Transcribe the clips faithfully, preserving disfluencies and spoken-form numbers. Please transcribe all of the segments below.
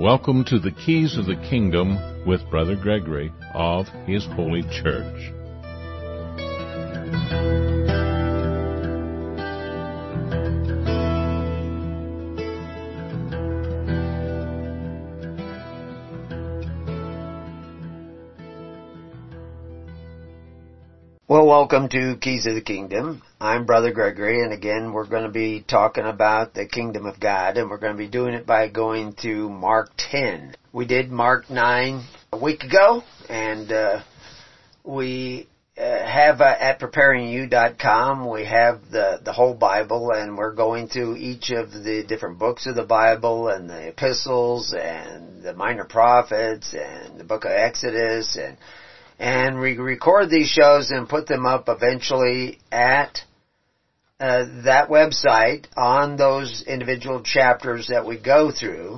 Welcome to the Keys of the Kingdom with Brother Gregory of His Holy Church. Well, welcome to Keys of the Kingdom. I'm Brother Gregory, and again, we're going to be talking about the Kingdom of God, and we're going to be doing it by going to Mark ten. We did Mark nine a week ago, and uh, we uh, have uh, at preparing you dot com, we have the, the whole Bible, and we're going through each of the different books of the Bible, and the epistles, and the minor prophets, and the book of Exodus, and And we record these shows and put them up eventually at uh, that website on those individual chapters that we go through.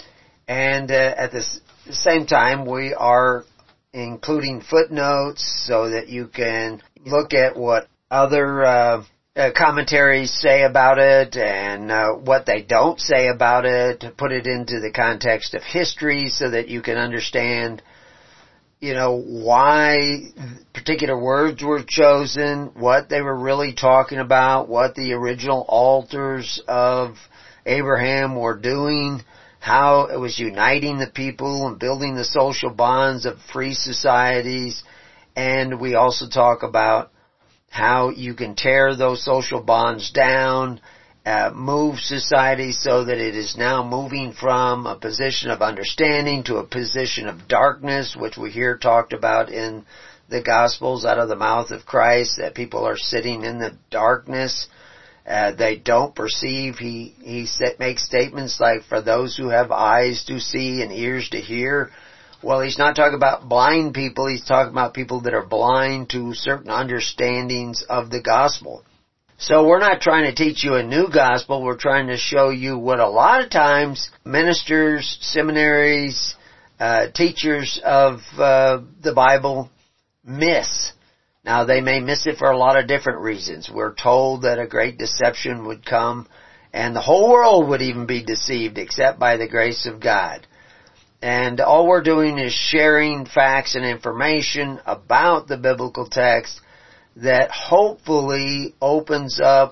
And uh, at the same time, we are including footnotes so that you can look at what other uh, uh, commentaries say about it and uh, what they don't say about it, put it into the context of history so that you can understand, you know, why particular words were chosen, what they were really talking about, what the original altars of Abraham were doing, how it was uniting the people and building the social bonds of free societies. And we also talk about how you can tear those social bonds down, Uh, move society so that it is now moving from a position of understanding to a position of darkness, which we hear talked about in the Gospels out of the mouth of Christ, that people are sitting in the darkness. Uh, they don't perceive. He, he set, makes statements like, for those who have eyes to see and ears to hear. Well, he's not talking about blind people. He's talking about people that are blind to certain understandings of the gospel. So we're not trying to teach you a new gospel. We're trying to show you what a lot of times ministers, seminaries, uh, teachers of uh, the Bible miss. Now, they may miss it for a lot of different reasons. We're told that a great deception would come and the whole world would even be deceived except by the grace of God. And all we're doing is sharing facts and information about the biblical text that hopefully opens up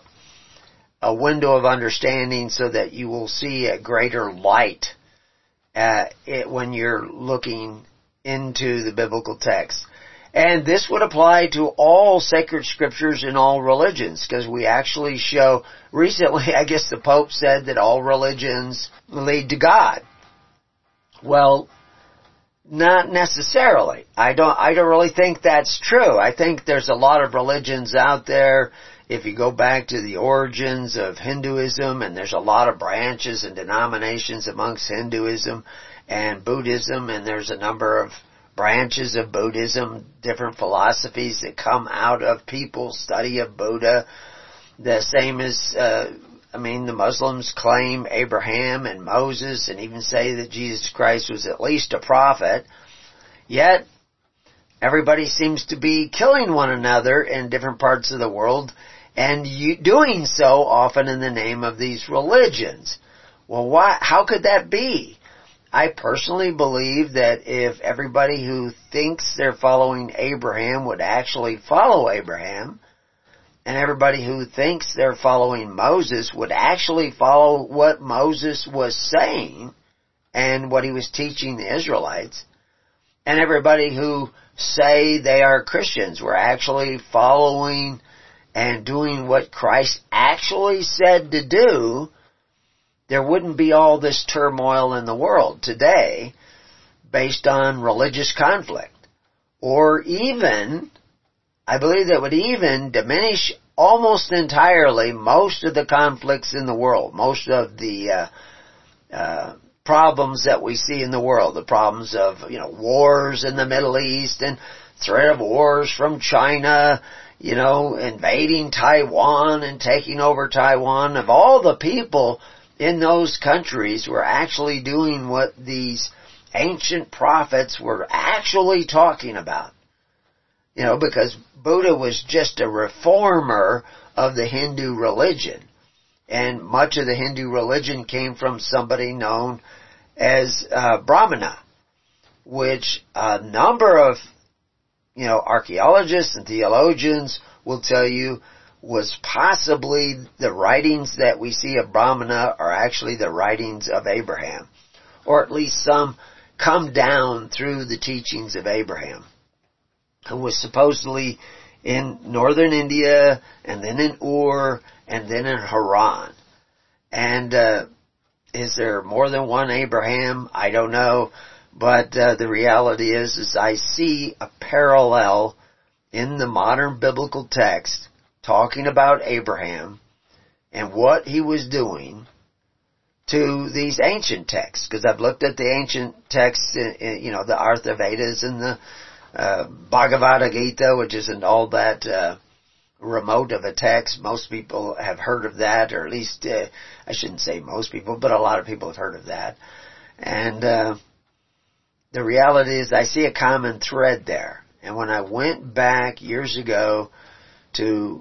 a window of understanding so that you will see a greater light at it when you're looking into the biblical text. And this would apply to all sacred scriptures in all religions, because we actually show, recently I guess the Pope said that all religions lead to God. Well, not necessarily. I don't, I don't really think that's true. I think there's a lot of religions out there. If you go back to the origins of Hinduism, and there's a lot of branches and denominations amongst Hinduism and Buddhism, and there's a number of branches of Buddhism, different philosophies that come out of people's study of Buddha. The same as, uh, I mean, the Muslims claim Abraham and Moses and even say that Jesus Christ was at least a prophet. Yet, everybody seems to be killing one another in different parts of the world, and you, doing so often in the name of these religions. Well, why? How could that be? I personally believe that if everybody who thinks they're following Abraham would actually follow Abraham, and everybody who thinks they're following Moses would actually follow what Moses was saying and what he was teaching the Israelites, and everybody who say they are Christians were actually following and doing what Christ actually said to do, there wouldn't be all this turmoil in the world today based on religious conflict. Or even, I believe that would even diminish almost entirely most of the conflicts in the world, most of the uh, uh, problems that we see in the world, the problems of, you know, wars in the Middle East and threat of wars from China, you know, invading Taiwan and taking over Taiwan. Of all the people in those countries were actually doing what these ancient prophets were actually talking about. You know, because Buddha was just a reformer of the Hindu religion. And much of the Hindu religion came from somebody known as uh, Brahmana, which a number of, you know, archaeologists and theologians will tell you was possibly the writings that we see of Brahmana are actually the writings of Abraham, or at least some come down through the teachings of Abraham, who was supposedly in northern India, and then in Ur, and then in Haran. And uh, is there more than one Abraham? I don't know. But uh, the reality is, is I see a parallel in the modern biblical text talking about Abraham and what he was doing to these ancient texts. Because I've looked at the ancient texts, in, in, you know, the Artha Vedas and the uh, Bhagavad Gita, which isn't all that uh, remote of a text. Most people have heard of that, or at least, uh, I shouldn't say most people, but a lot of people have heard of that. And uh, the reality is I see a common thread there. And when I went back years ago to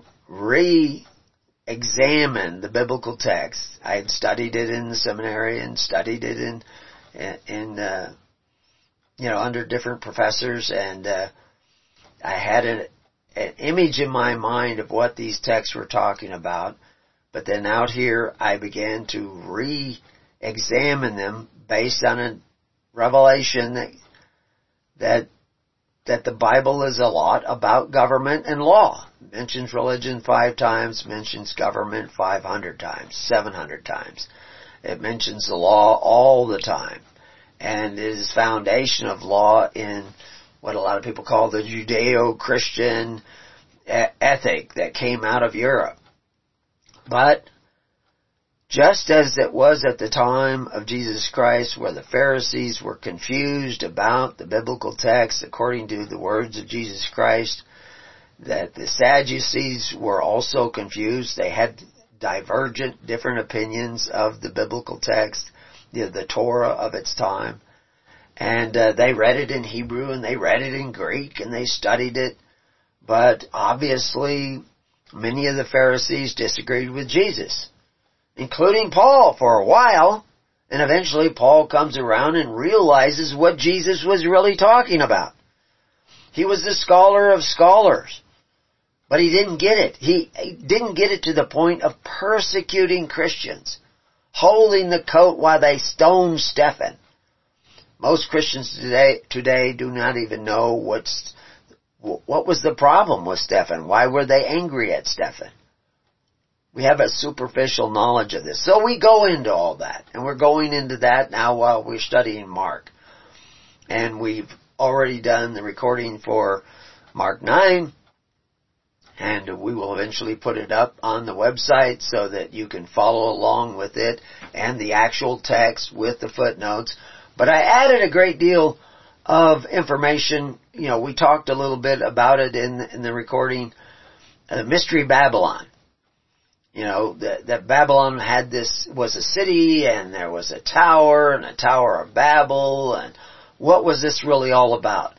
re-examine the biblical text, I had studied it in the seminary and studied it in, in uh, you know, under different professors, and uh, I had an, an image in my mind of what these texts were talking about. But then out here, I began to re-examine them based on a revelation that that that the Bible is a lot about government and law. It mentions religion five times, mentions government five hundred times, seven hundred times. It mentions the law all the time. And it is foundation of law in what a lot of people call the Judeo-Christian ethic that came out of Europe. But just as it was at the time of Jesus Christ, where the Pharisees were confused about the biblical text according to the words of Jesus Christ, that the Sadducees were also confused. They had divergent, different opinions of the biblical text, the, the Torah of its time. And uh, they read it in Hebrew and they read it in Greek and they studied it. But obviously, many of the Pharisees disagreed with Jesus, including Paul for a while, and eventually Paul comes around and realizes what Jesus was really talking about. He was the scholar of scholars, but he didn't get it. He, he didn't get it to the point of persecuting Christians, holding the coat while they stoned Stephen. Most Christians today today do not even know what's, what was the problem with Stephen. Why were they angry at Stephen? We have a superficial knowledge of this. So we go into all that. And we're going into that now while we're studying Mark. And we've already done the recording for Mark nine. And we will eventually put it up on the website so that you can follow along with it and the actual text with the footnotes. But I added a great deal of information. You know, we talked a little bit about it in, in the recording. Uh, Mystery Babylon. You know, that, that Babylon had this, was a city, and there was a tower, and a Tower of Babel, and what was this really all about?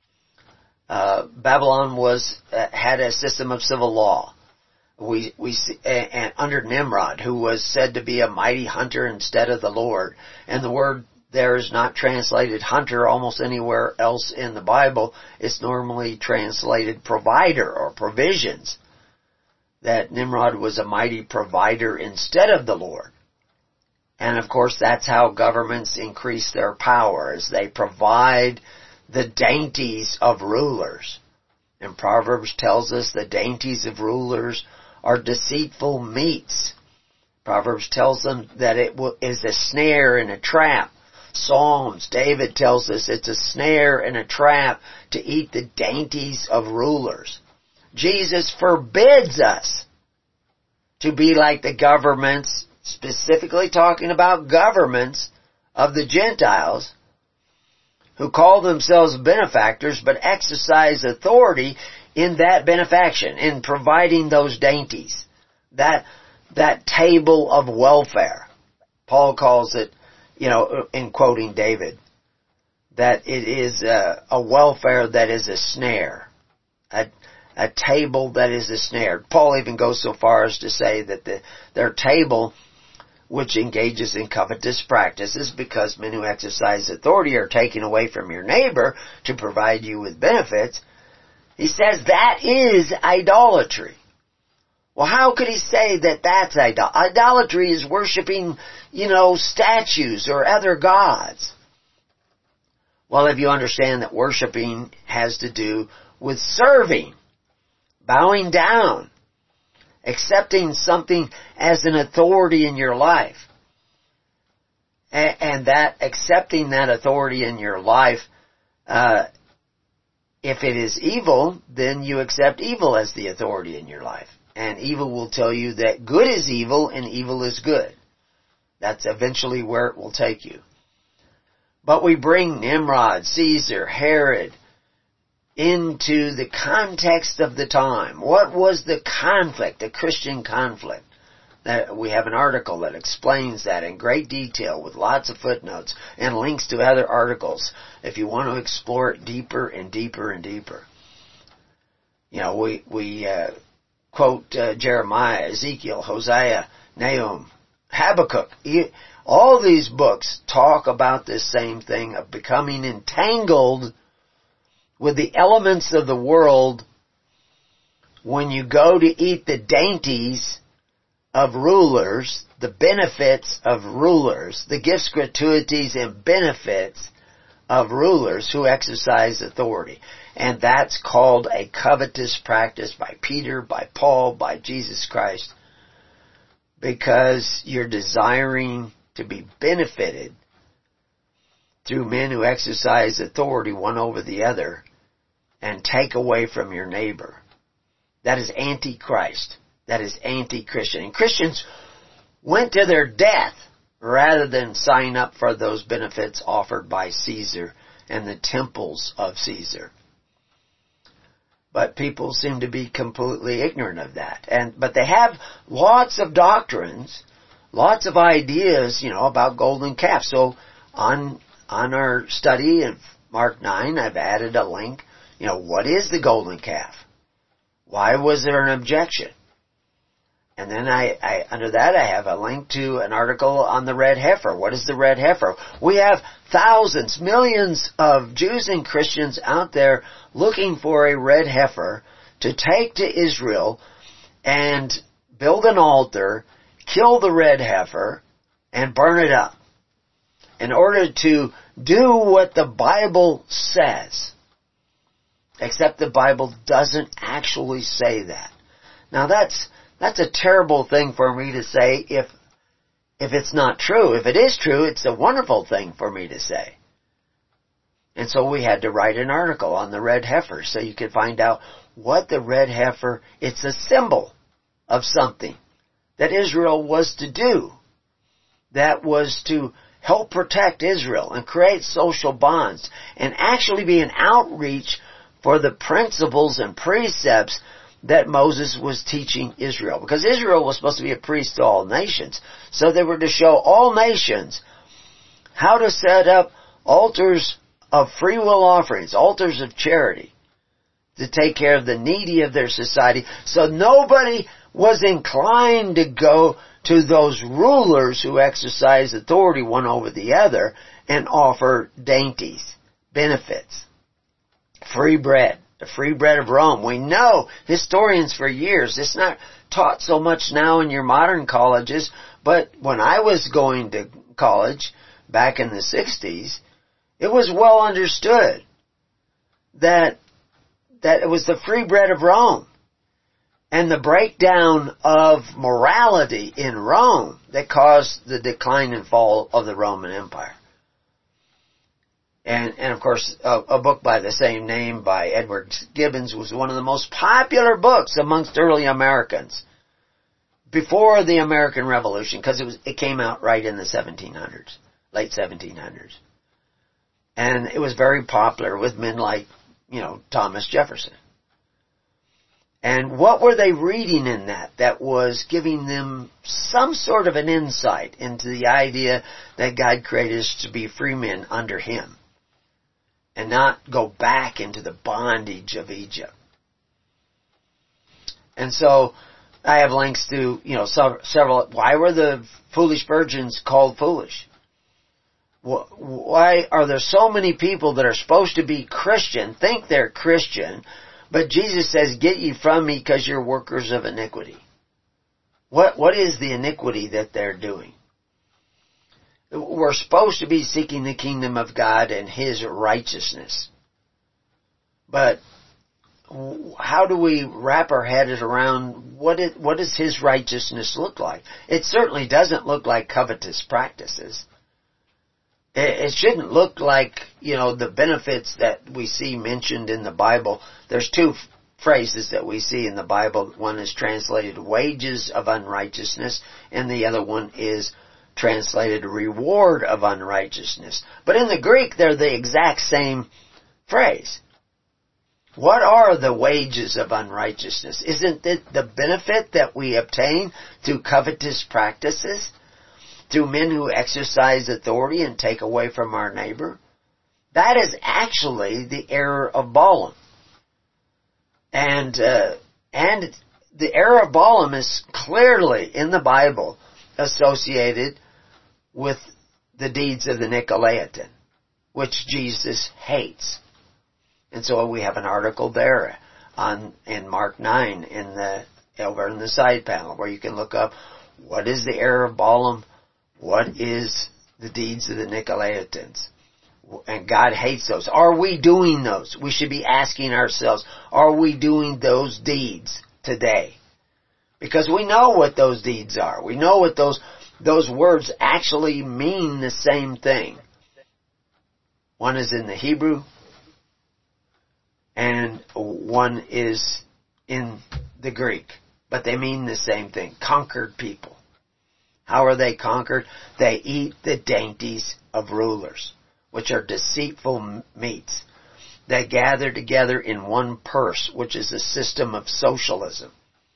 Uh, Babylon was, uh, had a system of civil law. We, we see, and, and under Nimrod, who was said to be a mighty hunter instead of the Lord. And the word there is not translated hunter almost anywhere else in the Bible. It's normally translated provider or provisions. That Nimrod was a mighty provider instead of the Lord. And of course that's how governments increase their power, as they provide the dainties of rulers. And Proverbs tells us the dainties of rulers are deceitful meats. Proverbs tells them that it is a snare and a trap. Psalms, David tells us it's a snare and a trap to eat the dainties of rulers. Jesus forbids us to be like the governments, specifically talking about governments of the Gentiles, who call themselves benefactors but exercise authority in that benefaction, in providing those dainties, that that table of welfare. Paul calls it, you know, in quoting David, that it is a, a welfare that is a snare, a A table that is a snare. Paul even goes so far as to say that the, their table which engages in covetous practices, because men who exercise authority are taking away from your neighbor to provide you with benefits, he says that is idolatry. Well, how could he say that that's idolatry? Idolatry is worshiping, you know, statues or other gods. Well, if you understand that worshiping has to do with serving, bowing down, accepting something as an authority in your life, and, and that accepting that authority in your life, uh, if it is evil, then you accept evil as the authority in your life. And evil will tell you that good is evil and evil is good. That's eventually where it will take you. But we bring Nimrod, Caesar, Herod into the context of the time. What was the conflict, the Christian conflict? That we have an article that explains that in great detail with lots of footnotes and links to other articles if you want to explore it deeper and deeper and deeper. You know, we, we uh, quote uh, Jeremiah, Ezekiel, Hosea, Nahum, Habakkuk. All these books talk about this same thing of becoming entangled with the elements of the world when you go to eat the dainties of rulers, the benefits of rulers, the gifts, gratuities, and benefits of rulers who exercise authority. And that's called a covetous practice by Peter, by Paul, by Jesus Christ, because you're desiring to be benefited through men who exercise authority one over the other and take away from your neighbor. That is anti-Christ. That is anti-Christian. And Christians went to their death rather than sign up for those benefits offered by Caesar and the temples of Caesar. But people seem to be completely ignorant of that. And but they have lots of doctrines, lots of ideas, you know, about golden calf. So on on our study of Mark nine, I've added a link. You know, what is the golden calf? Why was there an objection? And then I, I, under that I have a link to an article on the red heifer. What is the red heifer? We have thousands, millions of Jews and Christians out there looking for a red heifer to take to Israel and build an altar, kill the red heifer, and burn it up in order to do what the Bible says. Except the Bible doesn't actually say that. Now that's That's a terrible thing for me to say if if it's not true. If it is true, it's a wonderful thing for me to say. And so we had to write an article on the red heifer so you could find out what the red heifer, it's a symbol of something that Israel was to do. That was to help protect Israel and create social bonds and actually be an outreach for the principles and precepts that Moses was teaching Israel. Because Israel was supposed to be a priest to all nations. So they were to show all nations how to set up altars of free will offerings, altars of charity, to take care of the needy of their society. So nobody was inclined to go to those rulers who exercise authority one over the other and offer dainties, benefits, free bread. The free bread of Rome. We know, historians for years, it's not taught so much now in your modern colleges, but when I was going to college back in the sixties, it was well understood that that it was the free bread of Rome and the breakdown of morality in Rome that caused the decline and fall of the Roman Empire. And, and of course, a, a book by the same name by Edward Gibbons was one of the most popular books amongst early Americans before the American Revolution, because it was it came out right in the seventeen hundreds, late seventeen hundreds. And it was very popular with men like, you know, Thomas Jefferson. And what were they reading in that that was giving them some sort of an insight into the idea that God created us to be free men under Him and not go back into the bondage of Egypt? And so I have links to, you know, several. Why were the foolish virgins called foolish? Why are there so many people that are supposed to be Christian, think they're Christian, but Jesus says, get ye from me because you're workers of iniquity? What, what is the iniquity that they're doing? We're supposed to be seeking the kingdom of God and His righteousness. But how do we wrap our heads around what it, what does His righteousness look like? It certainly doesn't look like covetous practices. It shouldn't look like, you know, the benefits that we see mentioned in the Bible. There's two f- phrases that we see in the Bible. One is translated wages of unrighteousness, and the other one is translated reward of unrighteousness. But in the Greek, they're the exact same phrase. What are the wages of unrighteousness? Isn't it the benefit that we obtain through covetous practices? Through men who exercise authority and take away from our neighbor? That is actually the error of Balaam. And, uh, and the error of Balaam is clearly in the Bible associated with the deeds of the Nicolaitan, which Jesus hates. And so we have an article there on, in Mark nine in the, over in the side panel where you can look up what is the error of Balaam. What is the deeds of the Nicolaitans? And God hates those. Are we doing those? We should be asking ourselves, are we doing those deeds today? Because we know what those deeds are. We know what those, those words actually mean the same thing. One is in the Hebrew, and one is in the Greek. But they mean the same thing. Conquered people. How are they conquered? They eat the dainties of rulers, which are deceitful meats. They gather together in one purse, which is a system of socialism.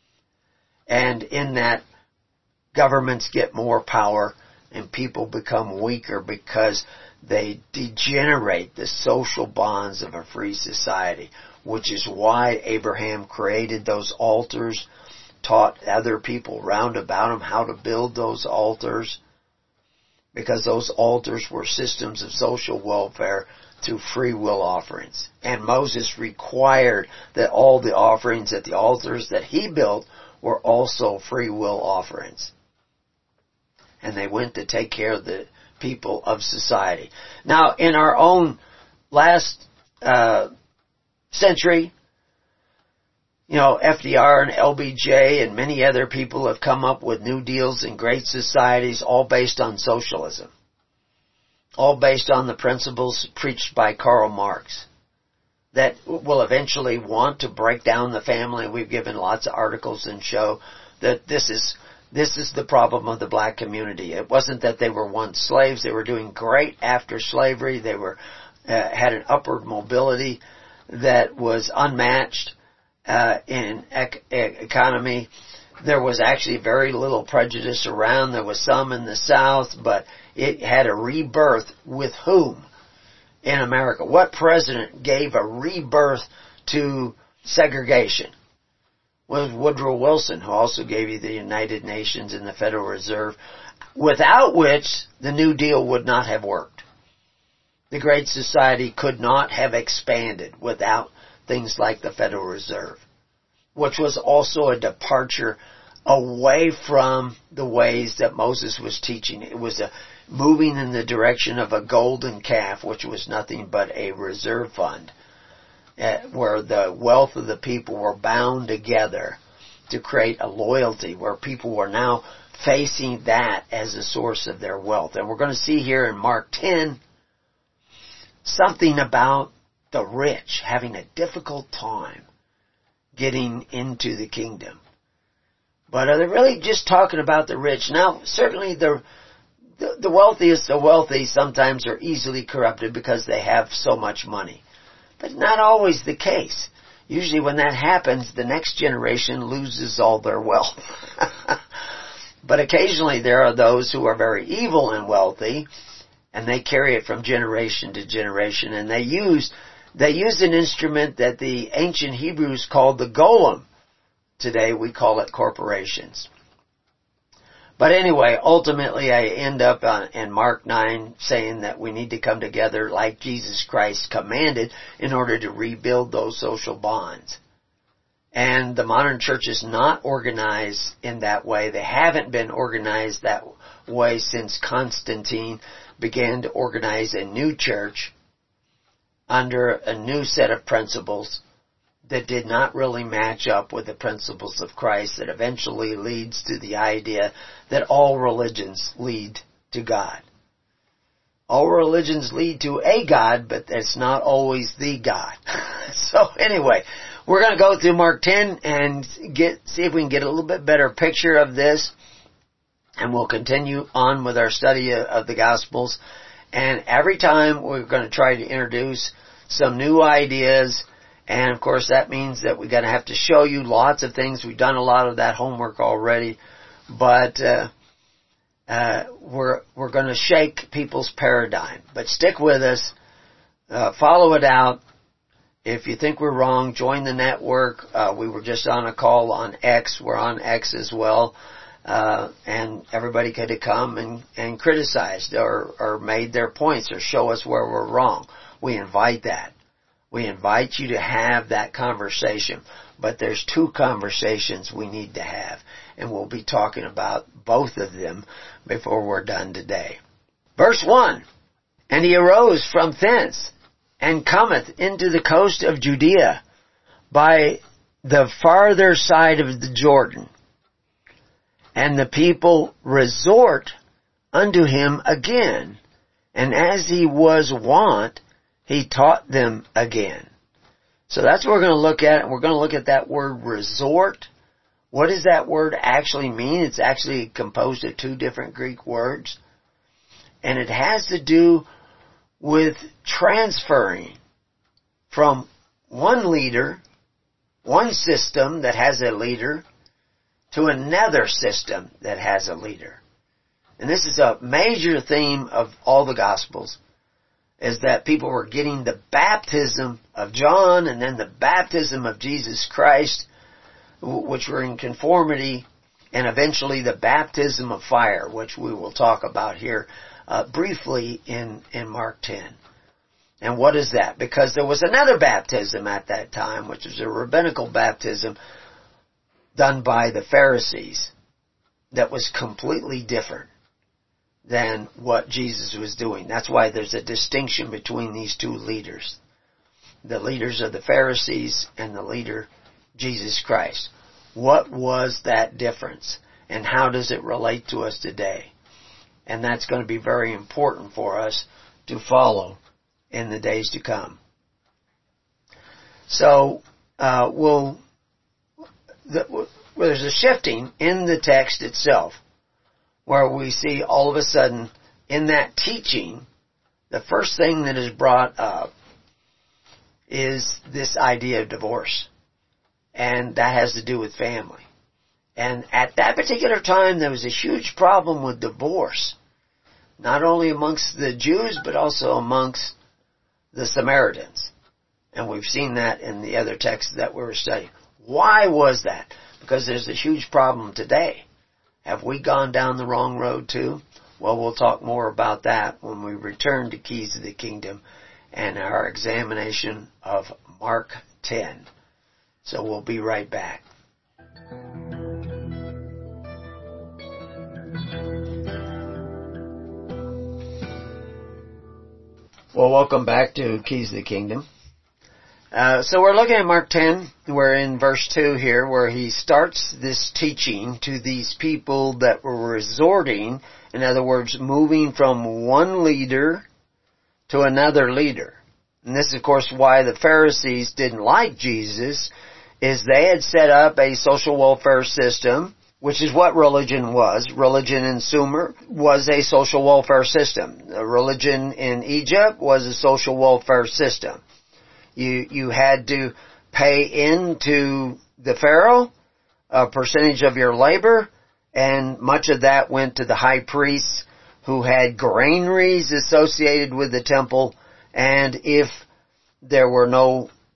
And in that, governments get more power and people become weaker because they degenerate the social bonds of a free society, which is why Abraham created those altars, taught other people round about him how to build those altars, because those altars were systems of social welfare through free will offerings. And Moses required that all the offerings at the altars that he built were also free will offerings. And they went to take care of the people of society. Now, in our own last uh, century, you know, F D R and L B J and many other people have come up with new deals and great societies, all based on socialism. All based on the principles preached by Karl Marx that will eventually want to break down the family. We've given lots of articles and show that this is this is the problem of the black community. It wasn't that they were once slaves. They were doing great after slavery. They were uh, had an upward mobility that was unmatched. Uh, in ec- economy, there was actually very little prejudice around. There was some in the South, but it had a rebirth with whom in America? What president gave a rebirth to segregation? Was Woodrow Wilson, who also gave you the United Nations and the Federal Reserve, without which the New Deal would not have worked. The Great Society could not have expanded without things like the Federal Reserve, which was also a departure away from the ways that Moses was teaching. It was a moving in the direction of a golden calf, which was nothing but a reserve fund, uh, where the wealth of the people were bound together to create a loyalty, where people were now facing that as a source of their wealth. And we're going to see here in Mark ten something about the rich having a difficult time getting into the kingdom. But are they really just talking about the rich? Now, certainly the, the, the wealthiest of wealthy sometimes are easily corrupted because they have so much money. But not always the case. Usually when that happens, the next generation loses all their wealth. But occasionally there are those who are very evil and wealthy, and they carry it from generation to generation, and they use They used an instrument that the ancient Hebrews called the golem today we call it corporations. But anyway, ultimately I end up on, in Mark nine saying that we need to come together like Jesus Christ commanded in order to rebuild those social bonds. And the modern church is not organized in that way. They haven't been organized that way since Constantine began to organize a new church under a new set of principles that did not really match up with the principles of Christ, that eventually leads to the idea that all religions lead to God. All religions lead to a God, but it's not always the God. So anyway, we're going to go through Mark ten and get see if we can get a little bit better picture of this. And we'll continue on with our study of the Gospels. And every time we're going to try to introduce some new ideas. And of course that means that we're going to have to show you lots of things. We've done a lot of that homework already. But uh, uh, we're we're going to shake people's paradigm. But stick with us. Uh, follow it out. If you think we're wrong, join the network. Uh, we were just on a call on X. We're on X as well. Uh, and everybody could have come and, and criticized or, or made their points or show us where we're wrong. We invite that. We invite you to have that conversation. But there's two conversations we need to have. And we'll be talking about both of them before we're done today. Verse one. And he arose from thence, and cometh into the coast of Judea by the farther side of the Jordan. And the people resort unto him again. And as he was wont, he taught them again. So that's what we're going to look at. We're going to look at that word resort. What does that word actually mean? It's actually composed of two different Greek words. And it has to do with transferring from one leader, one system that has a leader, to another system that has a leader. And this is a major theme of all the Gospels, is that people were getting the baptism of John and then the baptism of Jesus Christ, which were in conformity, and eventually the baptism of fire, which we will talk about here uh, briefly in, in Mark ten. And what is that? Because there was another baptism at that time, which was a rabbinical baptism done by the Pharisees that was completely different than what Jesus was doing. That's why there's a distinction between these two leaders. The leaders of the Pharisees and the leader, Jesus Christ. What was that difference? And how does it relate to us today? And that's going to be very important for us to follow in the days to come. So, uh, we'll, the, well, there's a shifting in the text itself, where we see all of a sudden in that teaching, the first thing that is brought up is this idea of divorce. And that has to do with family. And at that particular time, there was a huge problem with divorce. Not only amongst the Jews, but also amongst the Samaritans. And we've seen that in the other texts that we were studying. Why was that? Because there's a huge problem today. Have we gone down the wrong road too? Well, we'll talk more about that when we return to Keys of the Kingdom and our examination of Mark ten. So we'll be right back. Well, welcome back to Keys of the Kingdom. Uh, so we're looking at Mark ten. We're in verse two here, where he starts this teaching to these people that were resorting, in other words, moving from one leader to another leader. And this is, of course, why the Pharisees didn't like Jesus, is they had set up a social welfare system, which is what religion was. Religion in Sumer was a social welfare system. The religion in Egypt was a social welfare system. You you had to pay into the Pharaoh a percentage of your labor, and much of that went to the high priests who had granaries associated with the temple, and if there were no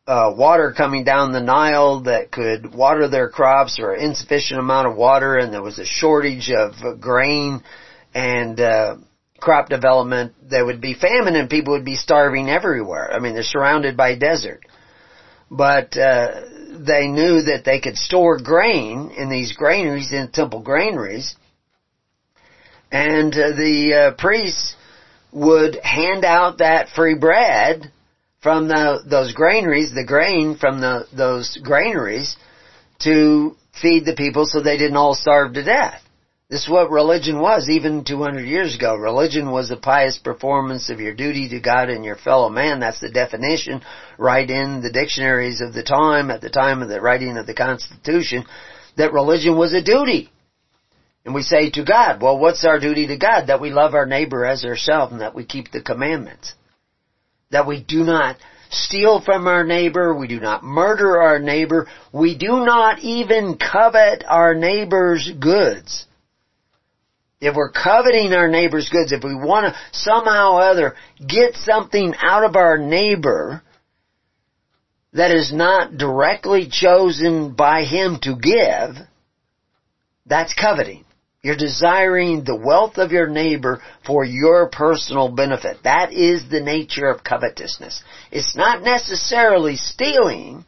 uh, water coming down the Nile that could water their crops, or insufficient amount of water, and there was a shortage of uh, grain and uh, crop development, there would be famine and people would be starving everywhere. I mean, they're surrounded by desert. But uh, they knew that they could store grain in these granaries, in temple granaries, and uh, the uh, priests would hand out that free bread from the, those granaries, the grain from the, those granaries, to feed the people so they didn't all starve to death. This is what religion was even two hundred years ago. Religion was a pious performance of your duty to God and your fellow man. That's the definition right in the dictionaries of the time, at the time of the writing of the Constitution, that religion was a duty. And we say to God, well, what's our duty to God? That we love our neighbor as ourselves and that we keep the commandments. That we do not steal from our neighbor, we do not murder our neighbor, we do not even covet our neighbor's goods. If we're coveting our neighbor's goods, if we want to somehow or other get something out of our neighbor that is not directly chosen by him to give, that's coveting. You're desiring the wealth of your neighbor for your personal benefit. That is the nature of covetousness. It's not necessarily stealing,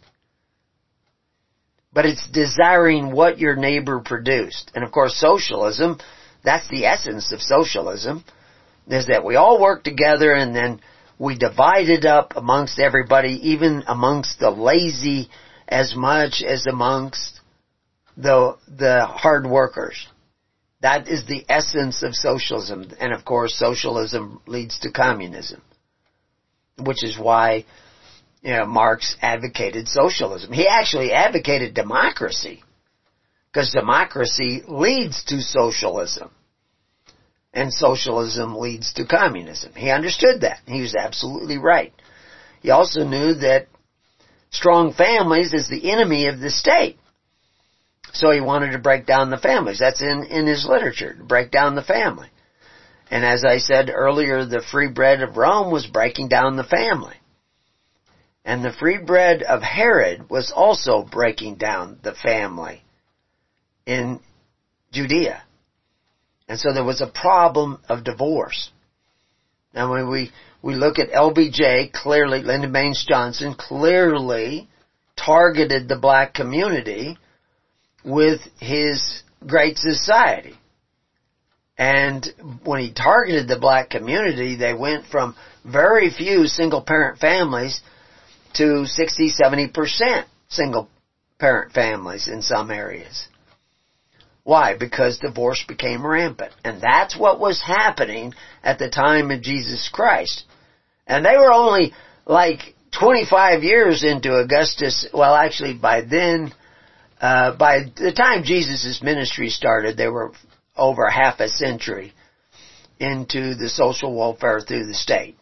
but it's desiring what your neighbor produced. And of course, socialism, that's the essence of socialism, is that we all work together and then we divide it up amongst everybody, even amongst the lazy as much as amongst the, the hard workers. That is the essence of socialism. And of course, socialism leads to communism, which is why, you know, Marx advocated socialism. He actually advocated democracy, because democracy leads to socialism. And socialism leads to communism. He understood that. He was absolutely right. He also knew that strong families is the enemy of the state. So he wanted to break down the families. That's in, in his literature, to break down the family. And as I said earlier, the free bread of Rome was breaking down the family. And the free bread of Herod was also breaking down the family in Judea. And so there was a problem of divorce. Now when we, we look at L B J, clearly, Lyndon Baines Johnson clearly targeted the black community with his Great Society. And when he targeted the black community, they went from very few single parent families to sixty, seventy percent single parent families in some areas. Why? Because divorce became rampant. And that's what was happening at the time of Jesus Christ. And they were only like twenty-five years into Augustus. Well, actually by then, uh, by the time Jesus' ministry started, they were over half a century into the social welfare through the state.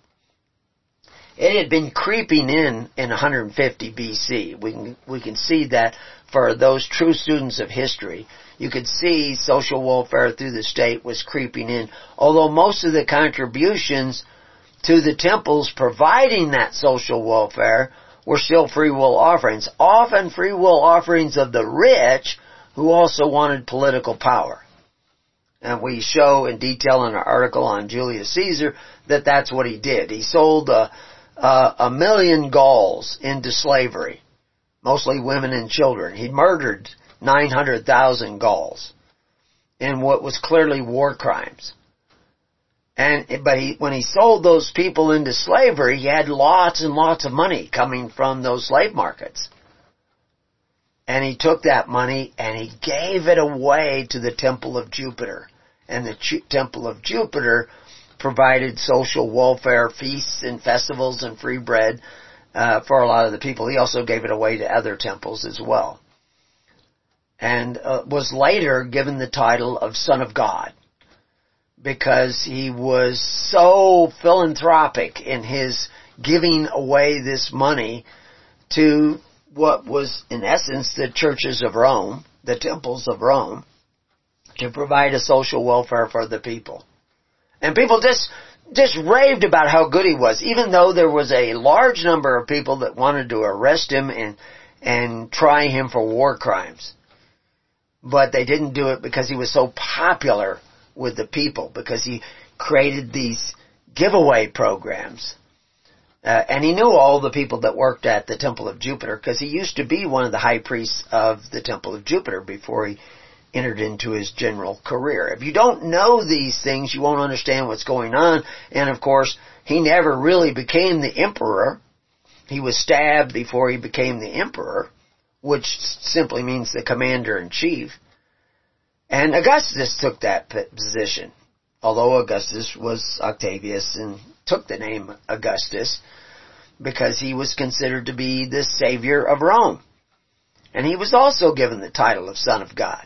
It had been creeping in in one hundred fifty B C. We can, we can see that for those true students of history. You could see social welfare through the state was creeping in. Although most of the contributions to the temples providing that social welfare were still free will offerings. Often free will offerings of the rich who also wanted political power. And we show in detail in our article on Julius Caesar that that's what he did. He sold a, a, a million Gauls into slavery, mostly women and children. He murdered nine hundred thousand Gauls in what was clearly war crimes. And, but he, when he sold those people into slavery, he had lots and lots of money coming from those slave markets. And he took that money and he gave it away to the Temple of Jupiter. And the Ch- Temple of Jupiter provided social welfare, feasts and festivals and free bread uh, for a lot of the people. He also gave it away to other temples as well. And uh, was later given the title of Son of God, because he was so philanthropic in his giving away this money to what was in essence the churches of Rome, the temples of Rome, to provide a social welfare for the people. And people just just raved about how good he was, even though there was a large number of people that wanted to arrest him and, and try him for war crimes. But they didn't do it because he was so popular with the people, because he created these giveaway programs. Uh, and he knew all the people that worked at the Temple of Jupiter, because he used to be one of the high priests of the Temple of Jupiter before he entered into his general career. If you don't know these things, you won't understand what's going on. And of course, he never really became the emperor. He was stabbed before he became the emperor, which simply means the commander-in-chief. And Augustus took that position, although Augustus was Octavius and took the name Augustus because he was considered to be the savior of Rome. And he was also given the title of Son of God.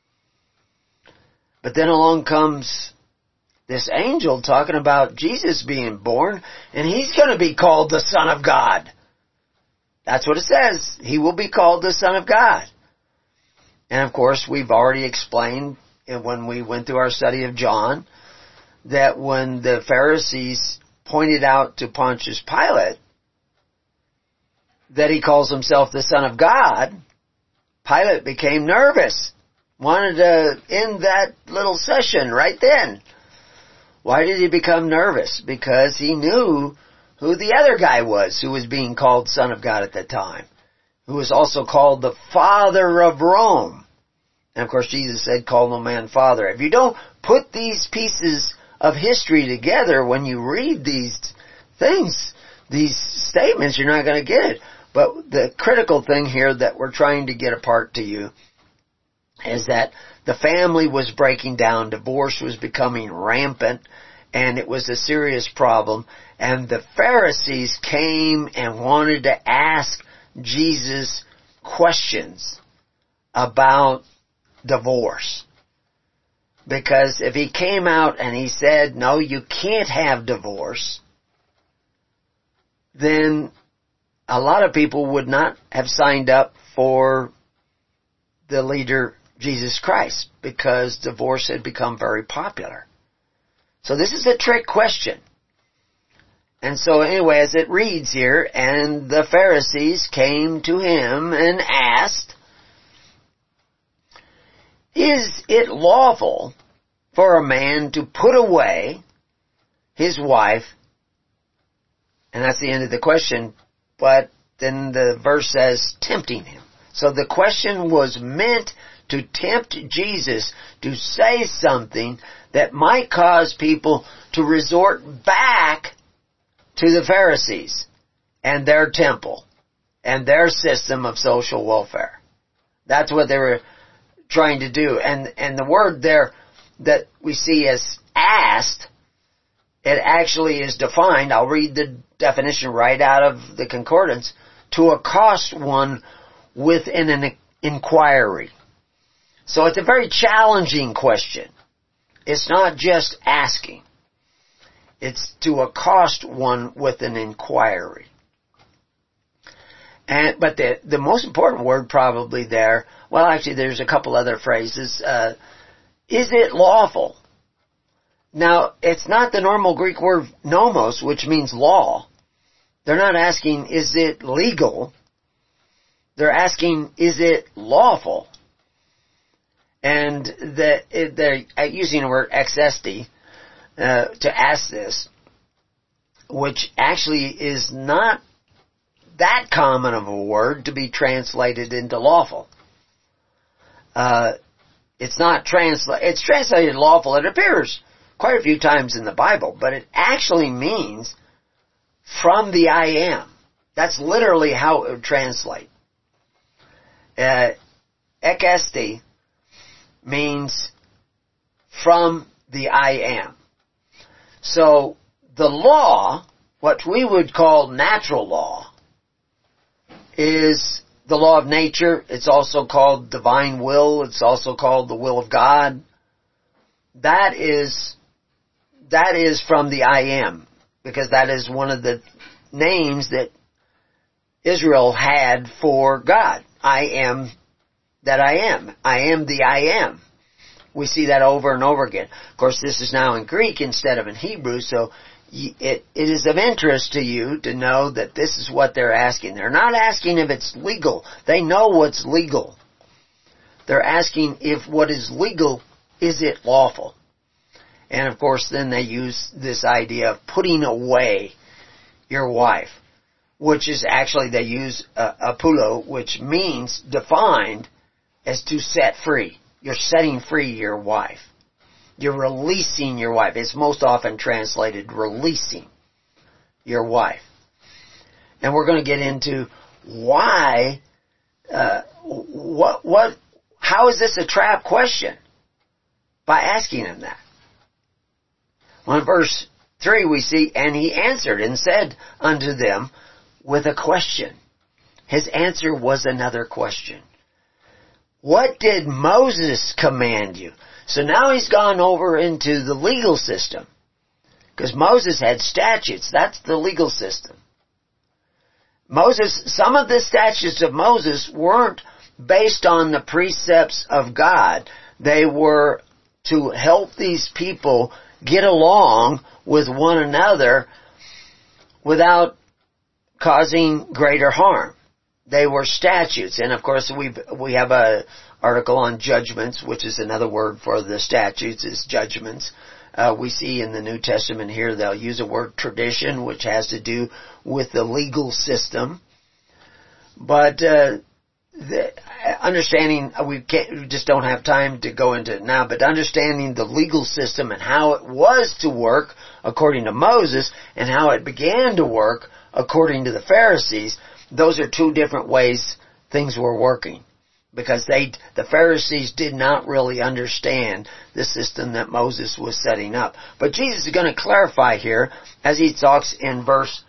But then along comes this angel talking about Jesus being born, and he's going to be called the Son of God. That's what it says. He will be called the Son of God. And of course, we've already explained when we went through our study of John that when the Pharisees pointed out to Pontius Pilate that he calls himself the Son of God, Pilate became nervous. Wanted to end that little session right then. Why did he become nervous? Because he knew who the other guy was who was being called Son of God at that time, who was also called the Father of Rome. And of course Jesus said, call no man Father. If you don't put these pieces of history together when you read these things, these statements, you're not going to get it. But the critical thing here that we're trying to get apart to you is that the family was breaking down, divorce was becoming rampant, and it was a serious problem. And the Pharisees came and wanted to ask Jesus questions about divorce. Because if he came out and he said, no, you can't have divorce, then a lot of people would not have signed up for the leader Jesus Christ, because divorce had become very popular. So this is a trick question. And so anyway, as it reads here, and the Pharisees came to him and asked, is it lawful for a man to put away his wife? And that's the end of the question, but then the verse says, tempting him. So the question was meant to tempt Jesus to say something that might cause people to resort back to the Pharisees and their temple and their system of social welfare. That's what they were trying to do. And, and the word there that we see as asked, it actually is defined, I'll read the definition right out of the concordance, to accost one with an inquiry. So it's a very challenging question. It's not just asking. It's to accost one with an inquiry. And but the the most important word probably there, well actually there's a couple other phrases. Uh, is it lawful? Now, it's not the normal Greek word nomos, which means law. They're not asking, is it legal? They're asking, is it lawful? And the, they're using the word exesti uh, to ask this, which actually is not that common of a word to be translated into lawful. Uh, it's not transla- it's translated lawful. It appears quite a few times in the Bible, but it actually means from the I am. That's literally how it would translate. Uh, ekesti means from the I am. So the law, what we would call natural law, is the law of nature. It's also called divine will. It's also called the will of God. That is, that is from the I am, because that is one of the names that Israel had for God. I am that I am. I am the I am, we see that over and over again. Of course, this is now in Greek instead of in Hebrew, so it, it is of interest to you to know that this is what they're asking. They're not asking if it's legal. They know what's legal. They're asking if what is legal, is it lawful? And of course, then they use this idea of putting away your wife, which is actually, they use uh, apulo, which means defined as to set free. You're setting free your wife. You're releasing your wife. It's most often translated releasing your wife. And we're going to get into why, uh, what, what, how is this a trap question? By asking him that. Well, in verse three we see, and he answered and said unto them with a question. His answer was another question. What did Moses command you? So now he's gone over into the legal system. Because Moses had statutes. That's the legal system. Moses, some of the statutes of Moses weren't based on the precepts of God. They were to help these people get along with one another without causing greater harm. They were statutes. And of course we we have a article on judgments, which is another word for the statutes, is judgments. Uh, we see in the New Testament here they'll use a word tradition, which has to do with the legal system. But uh, the, understanding, we, can't, we just don't have time to go into it now, but understanding the legal system and how it was to work according to Moses and how it began to work according to the Pharisees, those are two different ways things were working. Because they, the Pharisees did not really understand the system that Moses was setting up. But Jesus is going to clarify here as he talks in verse,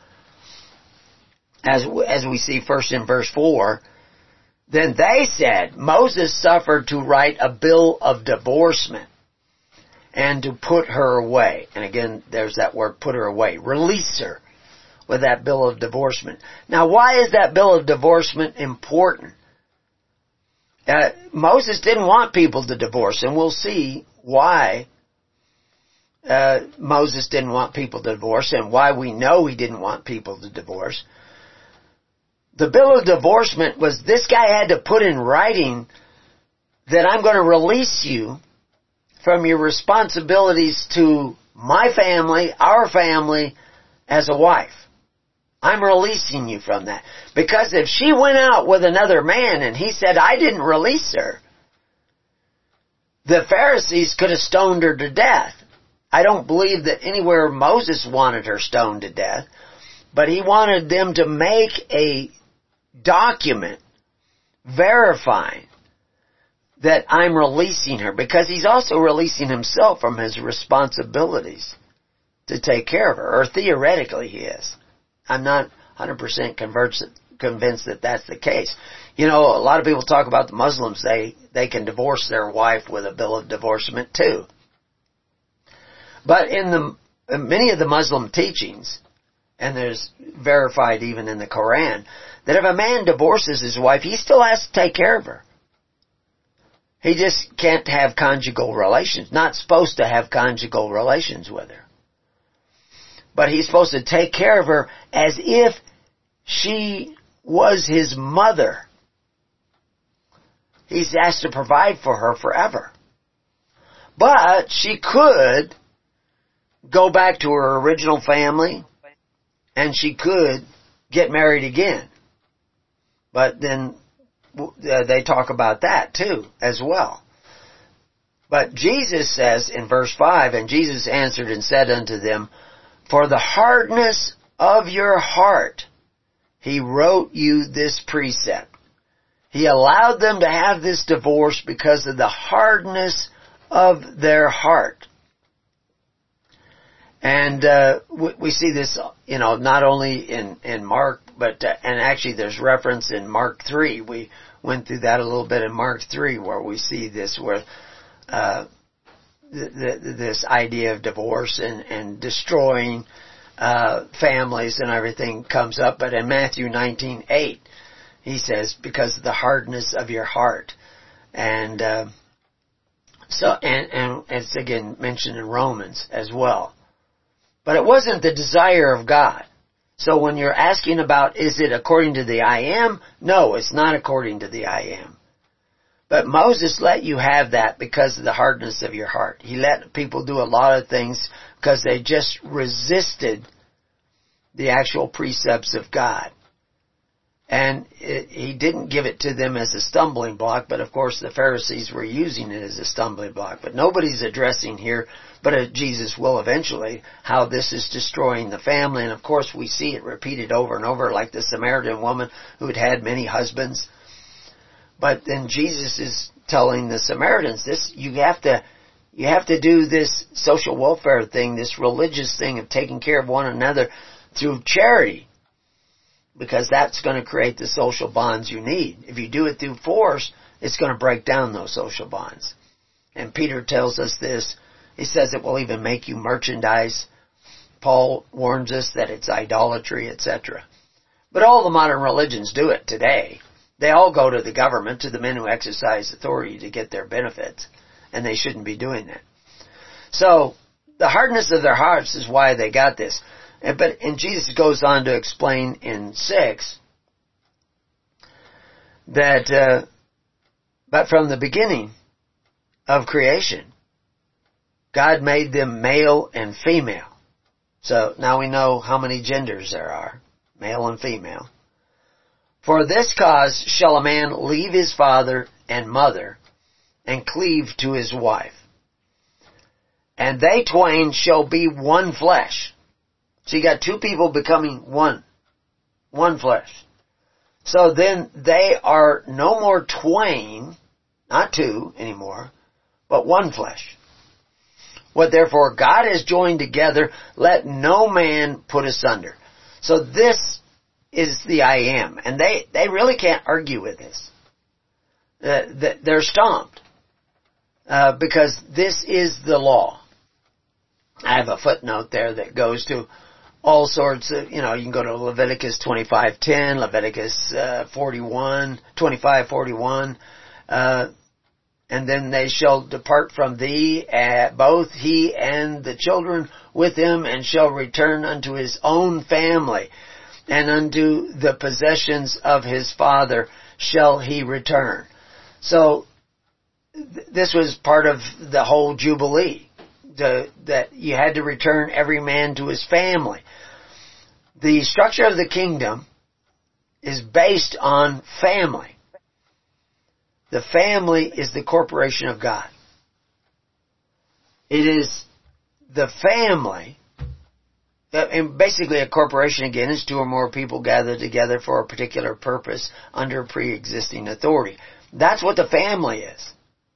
as, as we see first in verse four. Then they said, Moses suffered to write a bill of divorcement and to put her away. And again, there's that word, put her away. Release her with that bill of divorcement. Now, why is that bill of divorcement important? Uh, Moses didn't want people to divorce, and we'll see why uh, Moses didn't want people to divorce and why we know he didn't want people to divorce. The bill of divorcement was this guy had to put in writing that I'm going to release you from your responsibilities to my family, our family, as a wife. I'm releasing you from that. Because if she went out with another man and he said, I didn't release her, the Pharisees could have stoned her to death. I don't believe that anywhere Moses wanted her stoned to death, but he wanted them to make a document verifying that I'm releasing her, because he's also releasing himself from his responsibilities to take care of her, or theoretically he is. I'm not one hundred percent convinced that that's the case. You know, a lot of people talk about the Muslims. They, they can divorce their wife with a bill of divorcement too. But in the in many of the Muslim teachings, and there's verified even in the Quran, that if a man divorces his wife, he still has to take care of her. He just can't have conjugal relations. Not supposed to have conjugal relations with her. But he's supposed to take care of her as if she was his mother. He's asked to provide for her forever. But she could go back to her original family, and she could get married again. But then uh, they talk about that too, as well. But Jesus says in verse five, and Jesus answered and said unto them, for the hardness of your heart, he wrote you this precept. He allowed them to have this divorce because of the hardness of their heart. And uh, we, we see this, you know, not only in, in Mark, but, uh, and actually there's reference in Mark three. We went through that a little bit in Mark three, where we see this, where uh, th- th- this idea of divorce and, and destroying uh, families and everything comes up. But in Matthew nineteen eight, he says, because of the hardness of your heart. And uh, So, and, and it's again mentioned in Romans as well. But it wasn't the desire of God. So when you're asking about, is it according to the I am? No, it's not according to the I am. But Moses let you have that because of the hardness of your heart. He let people do a lot of things because they just resisted the actual precepts of God. And it, he didn't give it to them as a stumbling block, but of course the Pharisees were using it as a stumbling block. But nobody's addressing here, but uh, Jesus will eventually, how this is destroying the family. And of course we see it repeated over and over, like the Samaritan woman who had had many husbands. But then Jesus is telling the Samaritans, this, you have to, you have to do this social welfare thing, this religious thing of taking care of one another through charity. Because that's going to create the social bonds you need. If you do it through force, it's going to break down those social bonds. And Peter tells us this. He says it will even make you merchandise. Paul warns us that it's idolatry, et cetera. But all the modern religions do it today. They all go to the government, to the men who exercise authority to get their benefits. And they shouldn't be doing that. So, the hardness of their hearts is why they got this. And, but, and Jesus goes on to explain in six that, uh, but from the beginning of creation, God made them male and female. So now we know how many genders there are, male and female. For this cause shall a man leave his father and mother and cleave to his wife, and they twain shall be one flesh. So you got two people becoming one. One flesh. So then they are no more twain, not two anymore, but one flesh. What therefore God has joined together, let no man put asunder. So this is the I am. And they, they really can't argue with this. Uh, they're stomped. Uh, because this is the law. I have a footnote there that goes to all sorts of, you know, you can go to Leviticus twenty-five ten, Leviticus uh, forty-one, twenty-five forty-one, uh, and then they shall depart from thee, uh, both he and the children with him, and shall return unto his own family, and unto the possessions of his father shall he return. So, th- this was part of the whole Jubilee. The, that you had to return every man to his family. The structure of the kingdom is based on family. The family is the corporation of God. It is the family, and basically a corporation again is two or more people gathered together for a particular purpose under pre-existing authority. That's what the family is.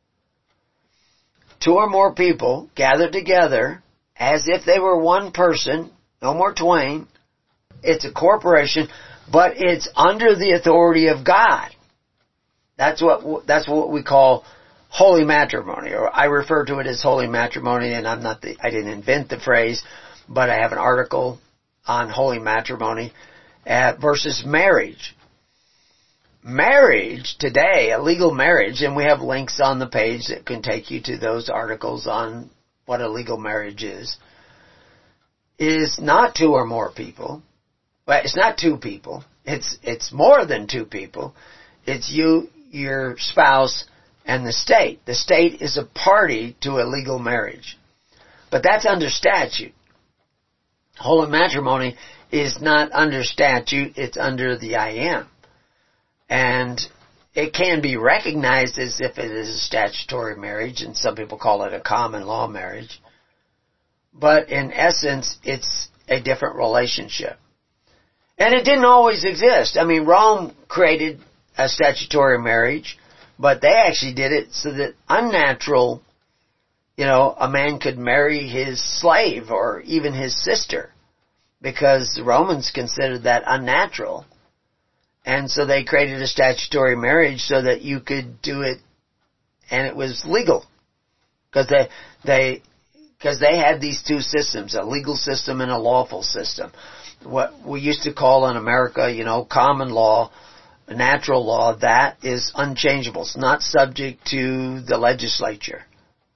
Two or more people gathered together as if they were one person, no more twain. It's a corporation, but it's under the authority of God. That's what, that's what we call holy matrimony, or I refer to it as holy matrimony, and I'm not the, I didn't invent the phrase, but I have an article on holy matrimony uh, versus marriage. Marriage today, a legal marriage, and we have links on the page that can take you to those articles on what a legal marriage is, is not two or more people. Well, it's not two people. It's, it's more than two people. It's you, your spouse, and the state. The state is a party to a legal marriage. But that's under statute. Holy matrimony is not under statute, it's under the I am. And it can be recognized as if it is a statutory marriage, and some people call it a common law marriage. But in essence, it's a different relationship. And it didn't always exist. I mean, Rome created a statutory marriage, but they actually did it so that unnatural, you know, a man could marry his slave or even his sister, because the Romans considered that unnatural. And so they created a statutory marriage so that you could do it, and it was legal. Because they, they, because they had these two systems, a legal system and a lawful system. What we used to call in America, you know, common law, natural law, that is unchangeable. It's not subject to the legislature.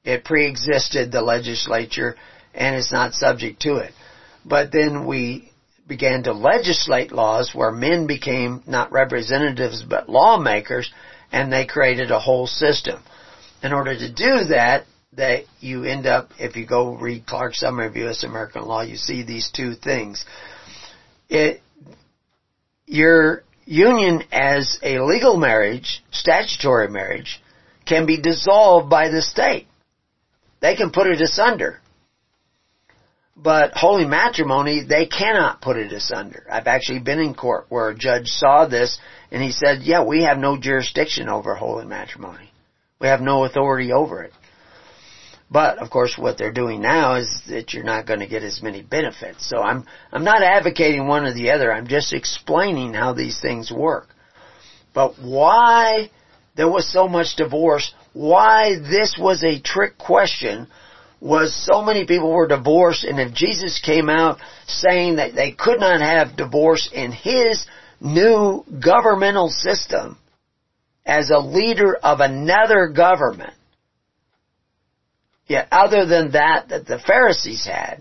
It pre-existed the legislature, and it's not subject to it. But then we began to legislate laws where men became not representatives but lawmakers, and they created a whole system. In order to do that, that you end up, if you go read Clark's Summary of U S American Law, you see these two things. It, your union as a legal marriage, statutory marriage, can be dissolved by the state. They can put it asunder. But holy matrimony, they cannot put it asunder. I've actually been in court where a judge saw this and he said, yeah, we have no jurisdiction over holy matrimony. We have no authority over it. But, of course, what they're doing now is that you're not going to get as many benefits. So I'm, I'm not advocating one or the other. I'm just explaining how these things work. But why there was so much divorce, why this was a trick question, was so many people were divorced, and if Jesus came out saying that they could not have divorce in His new governmental system as a leader of another government, yet other than that that the Pharisees had,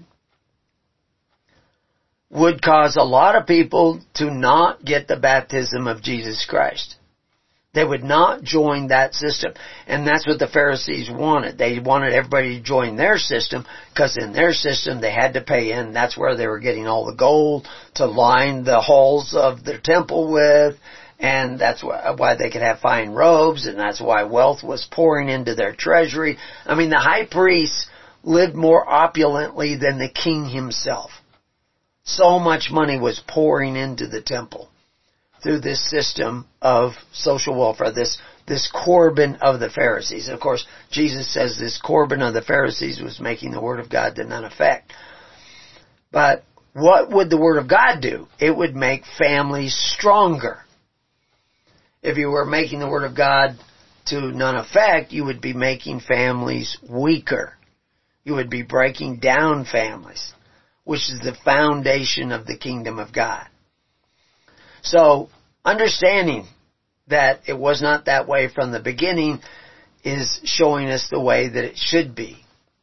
would cause a lot of people to not get the baptism of Jesus Christ. They would not join that system. And that's what the Pharisees wanted. They wanted everybody to join their system, because in their system they had to pay in. That's where they were getting all the gold to line the halls of their temple with. And that's why they could have fine robes. And that's why wealth was pouring into their treasury. I mean, the high priests lived more opulently than the king himself. So much money was pouring into the temple through this system of social welfare, this this Corban of the Pharisees. Of course, Jesus says this Corban of the Pharisees was making the Word of God to none effect. But what would the Word of God do? It would make families stronger. If you were making the Word of God to none effect, you would be making families weaker. You would be breaking down families, which is the foundation of the kingdom of God. So, understanding that it was not that way from the beginning is showing us the way that it should be.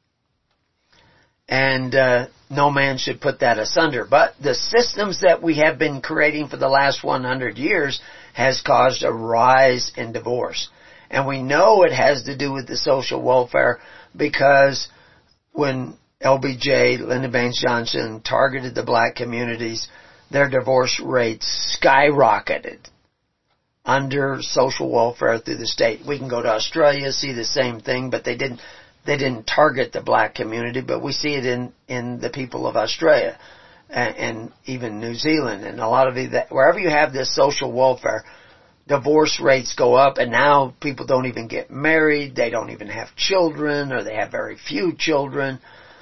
And uh, no man should put that asunder. But the systems that we have been creating for the last one hundred years has caused a rise in divorce. And we know it has to do with the social welfare, because when L B J, Lyndon Baines Johnson, targeted the black communities, their divorce rates skyrocketed under social welfare through the state. We can go to Australia, see the same thing, but they didn't, they didn't target the black community, but we see it in, in the people of Australia and, and even New Zealand. And a lot of the, wherever you have this social welfare, divorce rates go up, and now people don't even get married, they don't even have children, or they have very few children.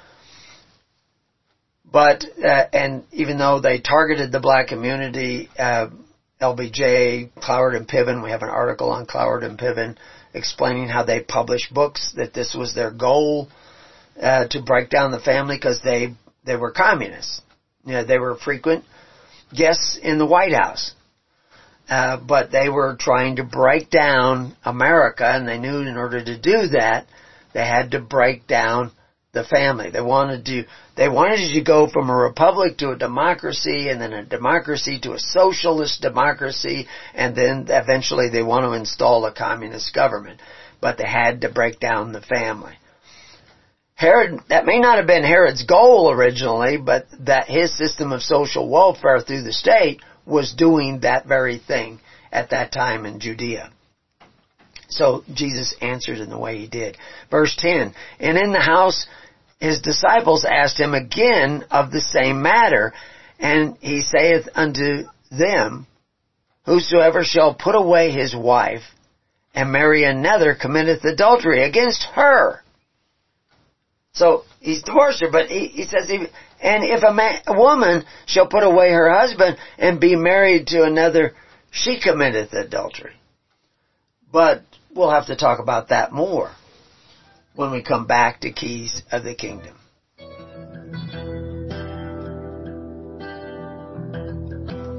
But, uh, and even though they targeted the black community, uh, L B J, Cloward and Piven, we have an article on Cloward and Piven explaining how they published books, that this was their goal, uh, to break down the family, because they, they were communists. You know, they were frequent guests in the White House. Uh, but they were trying to break down America, and they knew in order to do that, they had to break down the family. They wanted to, they wanted you to go from a republic to a democracy, and then a democracy to a socialist democracy, and then eventually they want to install a communist government. But they had to break down the family. Herod, that may not have been Herod's goal originally, but that his system of social welfare through the state was doing that very thing at that time in Judea. So Jesus answered in the way He did. Verse ten, and in the house His disciples asked Him again of the same matter, and He saith unto them, whosoever shall put away his wife and marry another committeth adultery against her. So He's divorced her, but He, he says, and if a, man, a woman shall put away her husband and be married to another, she committeth adultery. But we'll have to talk about that more when we come back to Keys of the Kingdom.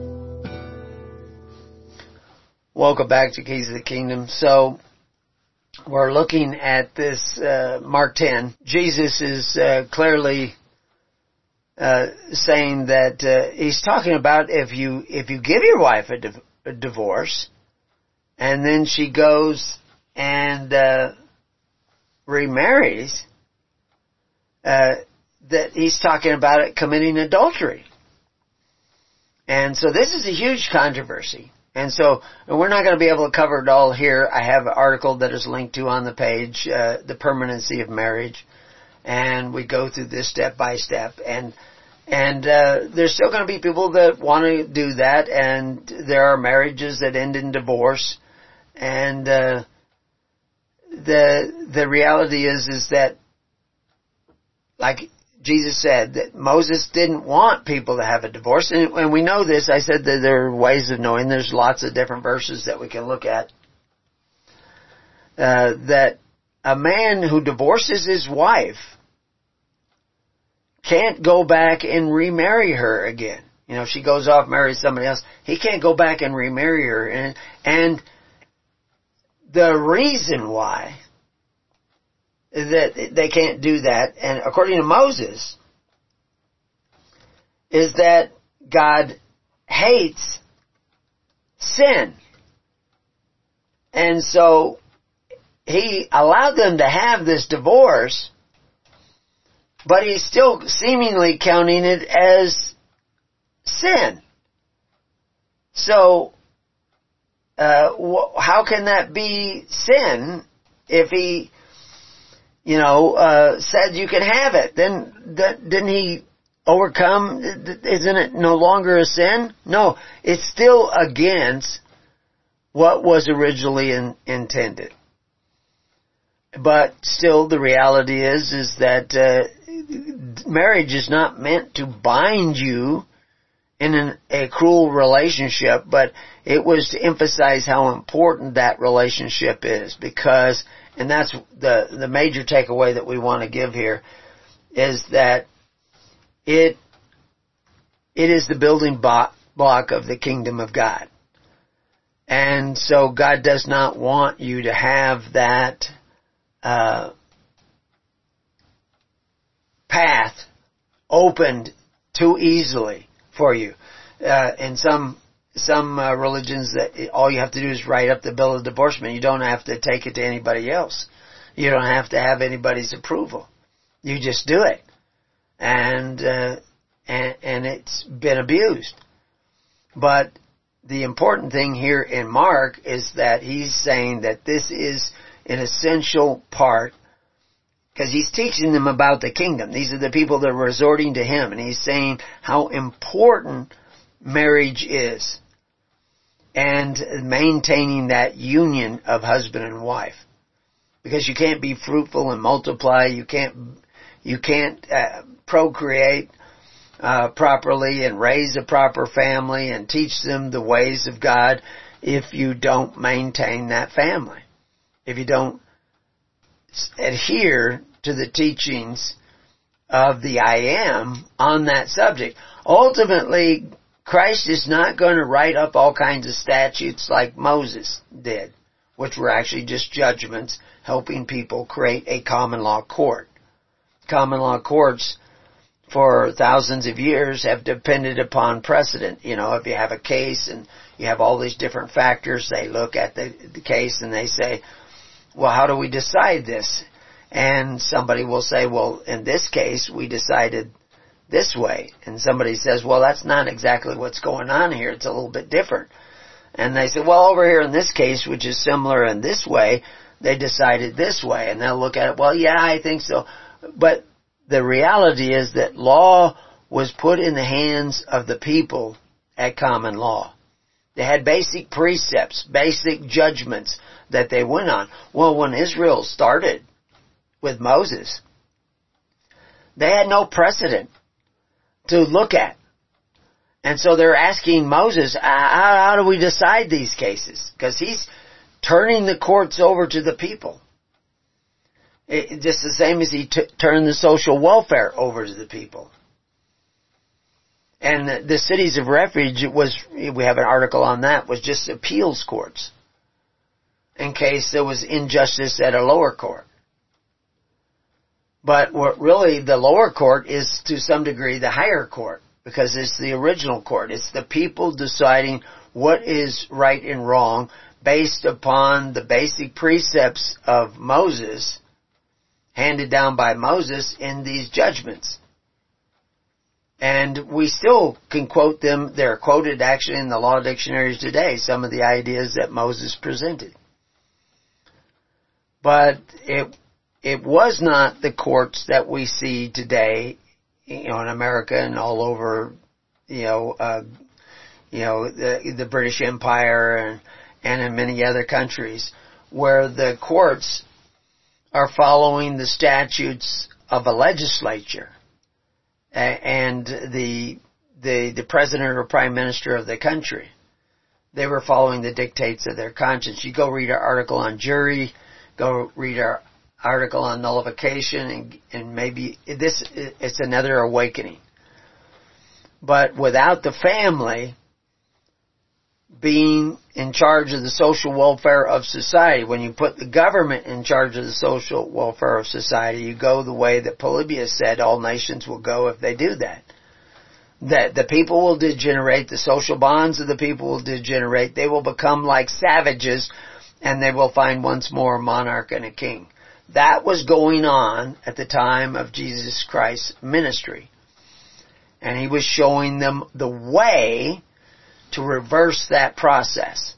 Welcome back to Keys of the Kingdom. So, we're looking at this uh, Mark ten. Jesus is uh, clearly uh, saying that uh, he's talking about if you if you give your wife a, div- a divorce, and then she goes and uh, remarries, uh, that he's talking about it committing adultery. And so this is a huge controversy. And so we're not going to be able to cover it all here. I have an article that is linked to on the page, uh, The Permanency of Marriage. And we go through this step by step. And and uh, there's still going to be people that want to do that. And there are marriages that end in divorce. And uh, the the reality is is that, like Jesus said, that Moses didn't want people to have a divorce. And, and we know this. I said that there are ways of knowing. There's lots of different verses that we can look at. Uh, that a man who divorces his wife can't go back and remarry her again. You know, if she goes off, marries somebody else, he can't go back and remarry her. And, and the reason why that they can't do that, and according to Moses, is that God hates sin. And so he allowed them to have this divorce, but he's still seemingly counting it as sin. So, uh, wh- how can that be sin if he, you know, uh, said you can have it? Then, that, didn't he overcome? Isn't it no longer a sin? No, it's still against what was originally in, intended. But still, the reality is, is that uh, marriage is not meant to bind you in an, a cruel relationship, but it was to emphasize how important that relationship is, because, and that's the, the major takeaway that we want to give here, is that it, it is the building block, block of the kingdom of God. And so God does not want you to have that, uh, path opened too easily for you. Uh, in some some uh, religions, that all you have to do is write up the bill of divorcement. You don't have to take it to anybody else. You don't have to have anybody's approval. You just do it, and uh, and and it's been abused. But the important thing here in Mark is that he's saying that this is an essential part, because he's teaching them about the kingdom. These are the people that are resorting to him, and he's saying how important marriage is, and maintaining that union of husband and wife. Because you can't be fruitful and multiply, you can't you can't uh, procreate uh, properly and raise a proper family and teach them the ways of God if you don't maintain that family. If you don't adhere to the teachings of the I Am on that subject. Ultimately, Christ is not going to write up all kinds of statutes like Moses did, which were actually just judgments helping people create a common law court. Common law courts for thousands of years have depended upon precedent. You know, if you have a case and you have all these different factors, they look at the, the case and they say, well, how do we decide this? And somebody will say, well, in this case, we decided this way. And somebody says, well, that's not exactly what's going on here. It's a little bit different. And they say, well, over here in this case, which is similar in this way, they decided this way. And they'll look at it, well, yeah, I think so. But the reality is that law was put in the hands of the people at common law. They had basic precepts, basic judgments that they went on. Well, when Israel started with Moses, they had no precedent to look at. And so they're asking Moses, how, how do we decide these cases? Because he's turning the courts over to the people. It, just the same as he t- turned the social welfare over to the people. And the, the cities of refuge was, we have an article on that, was just appeals courts. in case there was injustice at a lower court. But what really the lower court is to some degree the higher court, because it's the original court. It's the people deciding what is right and wrong based upon the basic precepts of Moses, handed down by Moses in these judgments. And we still can quote them. They're quoted actually in the law dictionaries today, some of the ideas that Moses presented. But it it was not the courts that we see today, you know, in America and all over, you know, uh, you know, the the British Empire and and in many other countries, where the courts are following the statutes of a legislature. And the, the, the president or prime minister of the country. They were following the dictates of their conscience. You go read our article on jury, go read our article on nullification, and, and maybe this, it's another awakening. But without the family being in charge of the social welfare of society, when you put the government in charge of the social welfare of society, you go the way that Polybius said all nations will go if they do that. That the people will degenerate, the social bonds of the people will degenerate, they will become like savages, and they will find once more a monarch and a king. That was going on at the time of Jesus Christ's ministry. And he was showing them the way to reverse that process.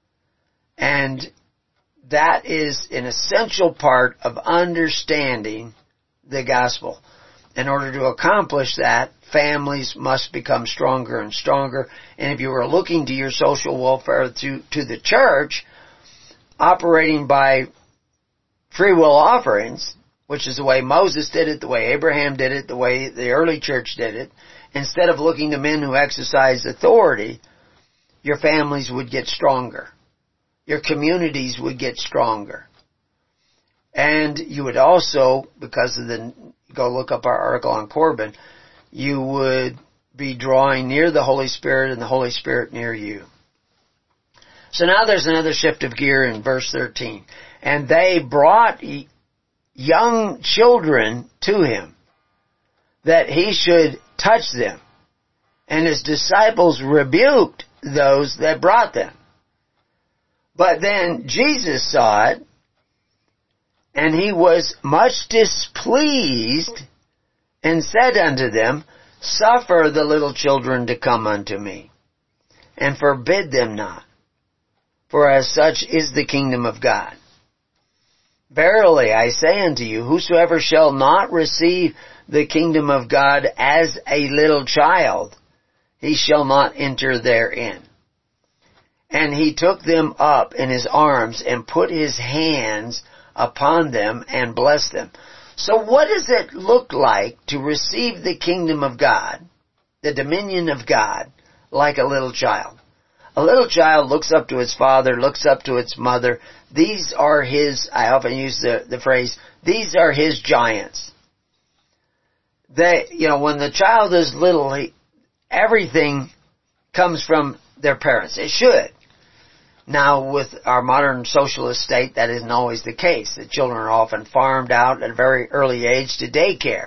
And that is an essential part of understanding the gospel. In order to accomplish that, families must become stronger and stronger. And if you were looking to your social welfare to, to the church, operating by free will offerings, which is the way Moses did it, the way Abraham did it, the way the early church did it, instead of looking to men who exercise authority, your families would get stronger. Your communities would get stronger. And you would also, because of the, go look up our article on Corbin, you would be drawing near the Holy Spirit and the Holy Spirit near you. So now there's another shift of gear in verse thirteen. And they brought young children to him, that he should touch them. And his disciples rebuked those that brought them. But then Jesus saw it, and he was much displeased, and said unto them, Suffer the little children to come unto me, and forbid them not, for as such is the kingdom of God. Verily I say unto you, whosoever shall not receive the kingdom of God as a little child, he shall not enter therein. And he took them up in his arms and put his hands upon them and blessed them. So what does it look like to receive the kingdom of God, the dominion of God, like a little child? A little child looks up to its father, looks up to its mother. These are his, I often use the, the phrase, these are his giants. They, you know, when the child is little, he, everything comes from their parents. It should. Now, with our modern socialist state, that isn't always the case. The children are often farmed out at a very early age to daycare.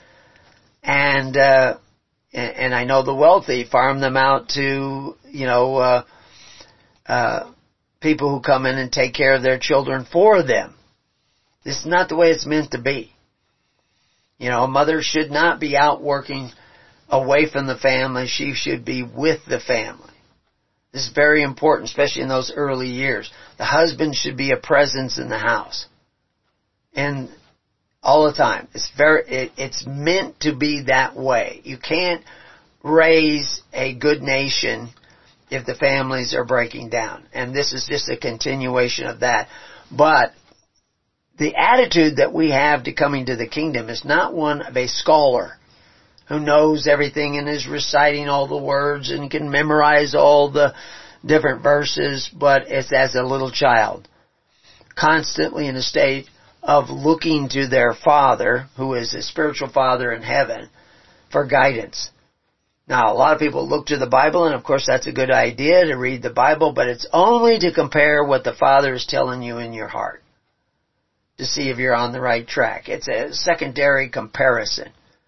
And, uh, and, and I know the wealthy farm them out to, you know, uh, uh, people who come in and take care of their children for them. This is not the way it's meant to be. You know, a mother should not be out working away from the family. She should be with the family. This is very important, especially in those early years. The husband should be a presence in the house. And all the time. It's very, it, it's meant to be that way. You can't raise a good nation if the families are breaking down. And this is just a continuation of that. But the attitude that we have to coming to the kingdom is not one of a scholar who knows everything and is reciting all the words and can memorize all the different verses, but it's as a little child, constantly in a state of looking to their Father, who is a spiritual Father in heaven, for guidance. Now, a lot of people look to the Bible, and of course that's a good idea to read the Bible, but it's only to compare what the Father is telling you in your heart to see if you're on the right track. It's a secondary comparison.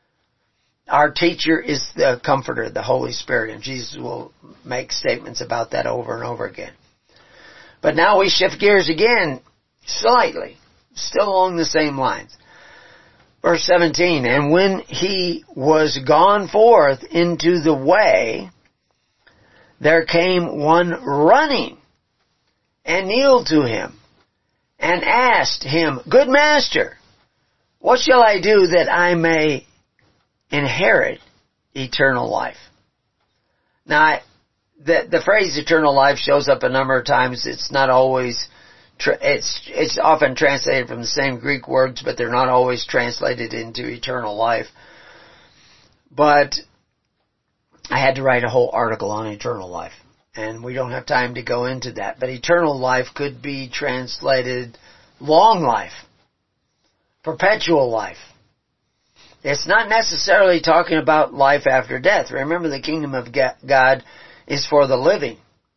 Our teacher is the Comforter, the Holy Spirit, and Jesus will make statements about that over and over again. But now we shift gears again, slightly, still along the same lines. Verse seventeen, and when he was gone forth into the way, there came one running, and kneeled to him, and asked him, Good Master, what shall I do that I may inherit eternal life? Now, the, the phrase eternal life shows up a number of times. It's not always... It's it's often translated from the same Greek words, but they're not always translated into eternal life. But I had to write a whole article on eternal life, and we don't have time to go into that. But eternal life could be translated long life, perpetual life. It's not necessarily talking about life after death. Remember, the kingdom of God is for the living.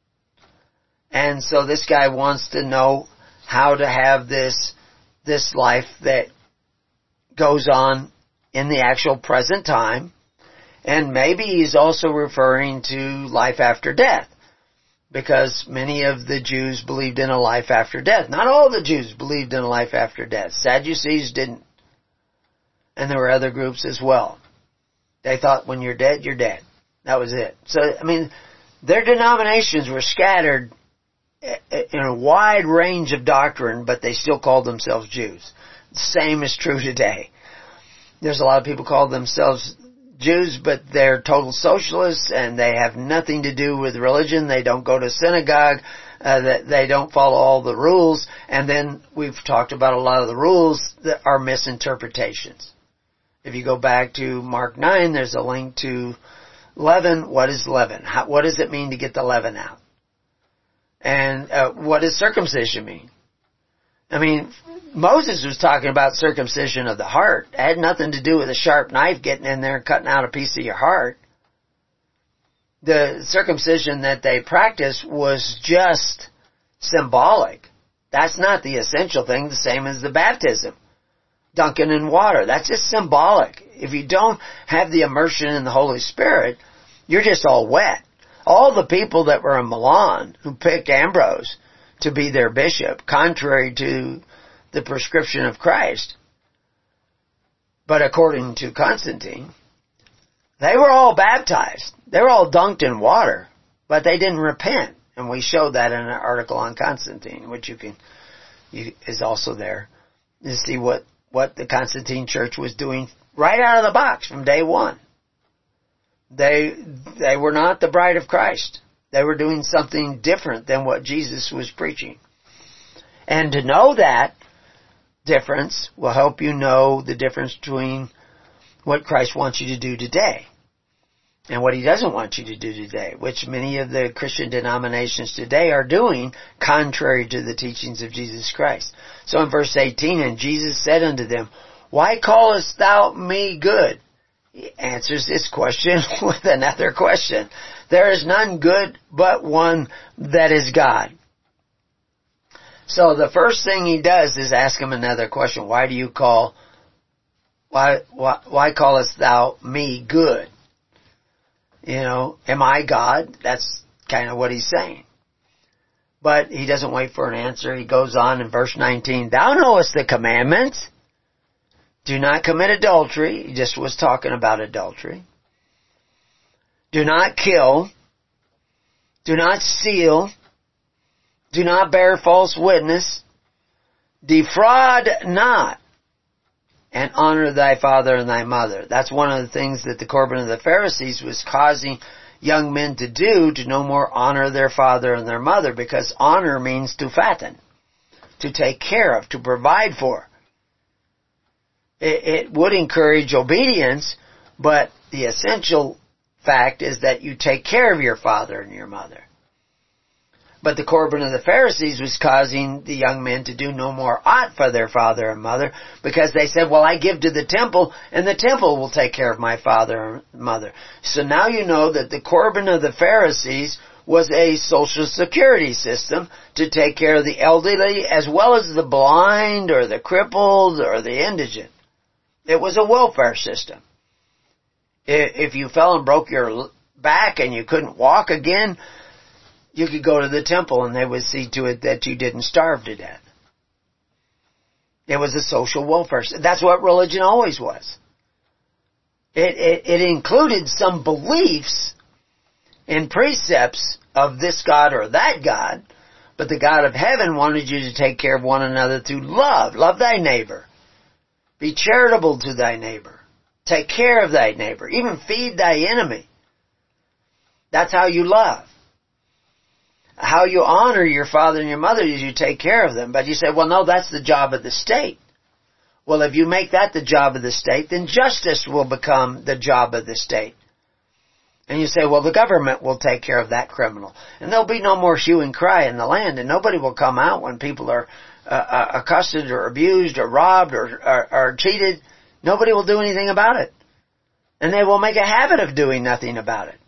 And so this guy wants to know how to have this, this life that goes on in the actual present time. And maybe he's also referring to life after death, because many of the Jews believed in a life after death. Not all the Jews believed in a life after death. Sadducees didn't. And there were other groups as well. They thought when you're dead, you're dead. That was it. So, I mean, their denominations were scattered in a wide range of doctrine, but they still called themselves Jews. The same is true today. There's a lot of people call themselves Jews, but they're total socialists, and they have nothing to do with religion. They don't go to synagogue. Uh, they don't follow all the rules. And then we've talked about a lot of the rules that are misinterpretations. If you go back to Mark nine, there's a link to leaven. What is leaven? How, what does it mean to get the leaven out? And uh, what does circumcision mean? I mean, Moses was talking about circumcision of the heart. It had nothing to do with a sharp knife getting in there and cutting out a piece of your heart. The circumcision that they practiced was just symbolic. That's not the essential thing, the same as the baptism. Dunking in water. That's just symbolic. If you don't have the immersion in the Holy Spirit, you're just all wet. All the people that were in Milan who picked Ambrose to be their bishop, contrary to the prescription of Christ, but according to Constantine, they were all baptized. They were all dunked in water, but they didn't repent. And we showed that in an article on Constantine, which you can, you, is also there, to see what, what the Constantine church was doing right out of the box from day one. They, they were not the bride of Christ. They were doing something different than what Jesus was preaching. And to know that difference will help you know the difference between what Christ wants you to do today and what He doesn't want you to do today, which many of the Christian denominations today are doing contrary to the teachings of Jesus Christ. So in verse eighteen, and Jesus said unto them, Why callest thou me good? He answers this question with another question. There is none good but one, that is God. So the first thing He does is ask him another question. Why do you call, why, why, why callest thou me good? You know, am I God? That's kind of what He's saying. But He doesn't wait for an answer. He goes on in verse nineteen, Thou knowest the commandments. Do not commit adultery. He just was talking about adultery. Do not kill. Do not steal. Do not bear false witness. Defraud not. And honor thy father and thy mother. That's one of the things that the Corban of the Pharisees was causing young men to do, to no more honor their father and their mother, because honor means to fatten, to take care of, to provide for. It, it would encourage obedience, but the essential fact is that you take care of your father and your mother. But the Corban of the Pharisees was causing the young men to do no more aught for their father and mother, because they said, well, I give to the temple, and the temple will take care of my father and mother. So now you know that the Corban of the Pharisees was a social security system to take care of the elderly as well as the blind or the crippled or the indigent. It was a welfare system. If you fell and broke your back and you couldn't walk again, you could go to the temple and they would see to it that you didn't starve to death. It was a social welfare. That's what religion always was. It, it, it included some beliefs and precepts of this God or that God, but the God of heaven wanted you to take care of one another through love. Love thy neighbor. Be charitable to thy neighbor. Take care of thy neighbor. Even feed thy enemy. That's how you love. How you honor your father and your mother is you take care of them. But you say, well, no, that's the job of the state. Well, if you make that the job of the state, then justice will become the job of the state. And you say, well, the government will take care of that criminal. And there'll be no more hue and cry in the land, and nobody will come out when people are uh, uh, accosted or abused or robbed or, or, or cheated. Nobody will do anything about it. And they will make a habit of doing nothing about it.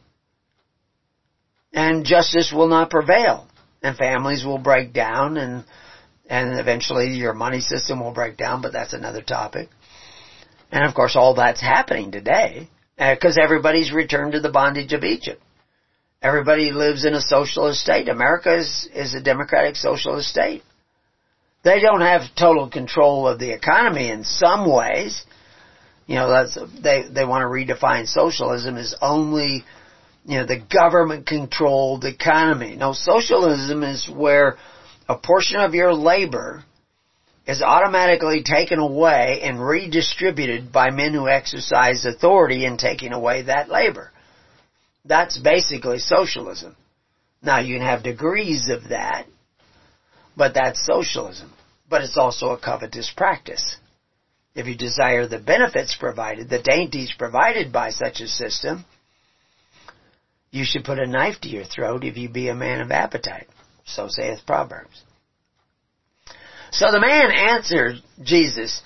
And justice will not prevail. And families will break down, and and eventually your money system will break down, but that's another topic. And of course all that's happening today, because everybody's returned to the bondage of Egypt. Everybody lives in a socialist state. America is, is a democratic socialist state. They don't have total control of the economy in some ways. You know, that's, they, they want to redefine socialism as only, you know, the government-controlled economy. No, socialism is where a portion of your labor is automatically taken away and redistributed by men who exercise authority in taking away that labor. That's basically socialism. Now, you can have degrees of that, but that's socialism. But it's also a covetous practice. If you desire the benefits provided, the dainties provided by such a system, you should put a knife to your throat if you be a man of appetite. So saith Proverbs. So the man answered Jesus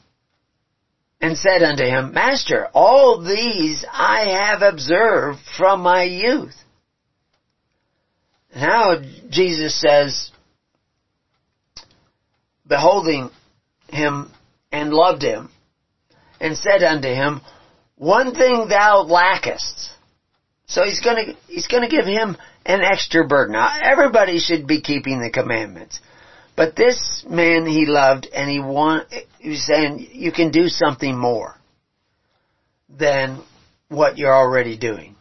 and said unto him, Master, all these I have observed from my youth. Now Jesus says, beholding him and loved him, and said unto him, one thing thou lackest. So he's going to he's going to give him an extra burden. Now, everybody should be keeping the commandments. But this man he loved, and he want, he was saying, you can do something more than what you're already doing.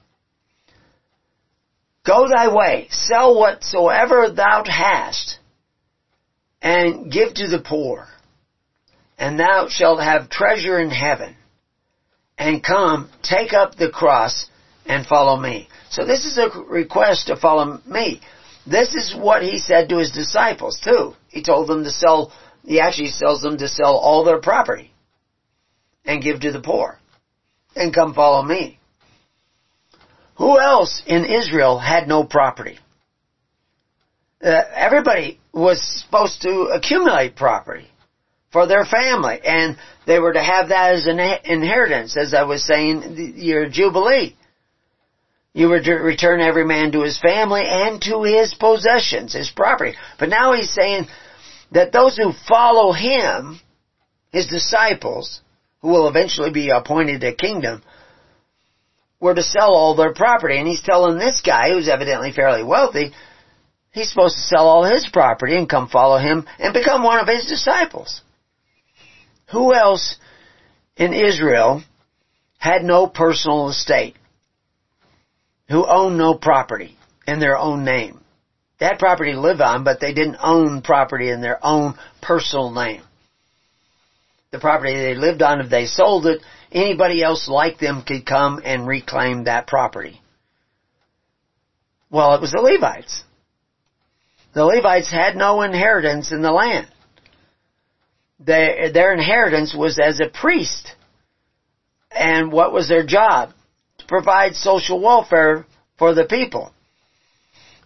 Go thy way, sell whatsoever thou hast, and give to the poor, and thou shalt have treasure in heaven. And come, take up the cross, and follow me. So this is a request to follow me. This is what he said to his disciples too. He told them to sell, he actually tells them to sell all their property and give to the poor and come follow me. Who else in Israel had no property? Uh, everybody was supposed to accumulate property for their family, and they were to have that as an inheritance, as I was saying, your Jubilee. You were to return every man to his family and to his possessions, his property. But now he's saying that those who follow him, his disciples, who will eventually be appointed a kingdom, were to sell all their property. And he's telling this guy, who's evidently fairly wealthy, he's supposed to sell all his property and come follow him and become one of his disciples. Who else in Israel had no personal estate? Who owned no property in their own name? They had property to live on, but they didn't own property in their own personal name. The property they lived on, if they sold it, anybody else like them could come and reclaim that property. Well, it was the Levites. The Levites had no inheritance in the land. Their, their inheritance was as a priest. And what was their job? To provide social welfare for the people.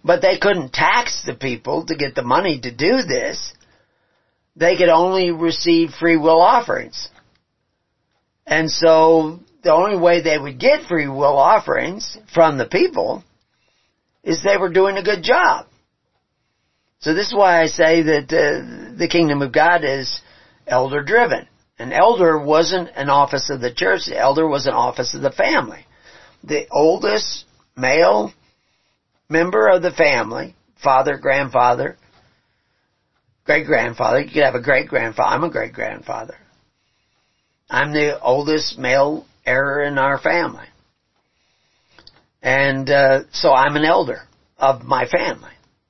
But they couldn't tax the people to get the money to do this. They could only receive free will offerings. And so the only way they would get free will offerings from the people is they were doing a good job. So this is why I say that uh, the kingdom of God is elder driven. An elder wasn't an office of the church. The elder was an office of the family. The oldest male member of the family, father, grandfather, great-grandfather. You could have a great-grandfather. I'm a great-grandfather. I'm the oldest male heir in our family. And uh, so I'm an elder of my family.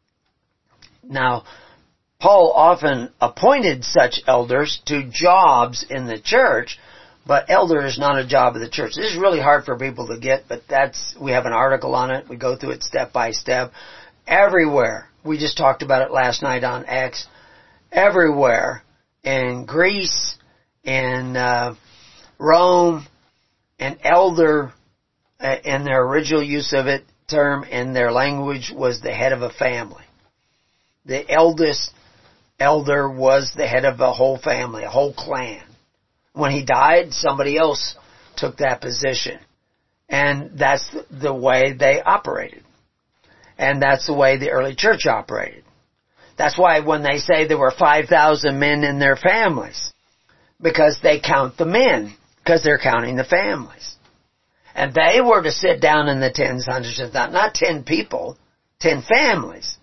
Now, Paul often appointed such elders to jobs in the church, but elder is not a job of the church. This is really hard for people to get, but that's, we have an article on it. We go through it step by step. Everywhere. We just talked about it last night on X. Everywhere. In Greece, in uh, Rome, an elder, uh, in their original use of it, term in their language, was the head of a family. The eldest elder was the head of a whole family, a whole clan. When he died, somebody else took that position. And that's the way they operated. And that's the way the early church operated. That's why when they say there were five thousand men in their families, because they count the men, because they're counting the families. And they were to sit down in the tens, hundreds, and thousands, not ten people, ten families,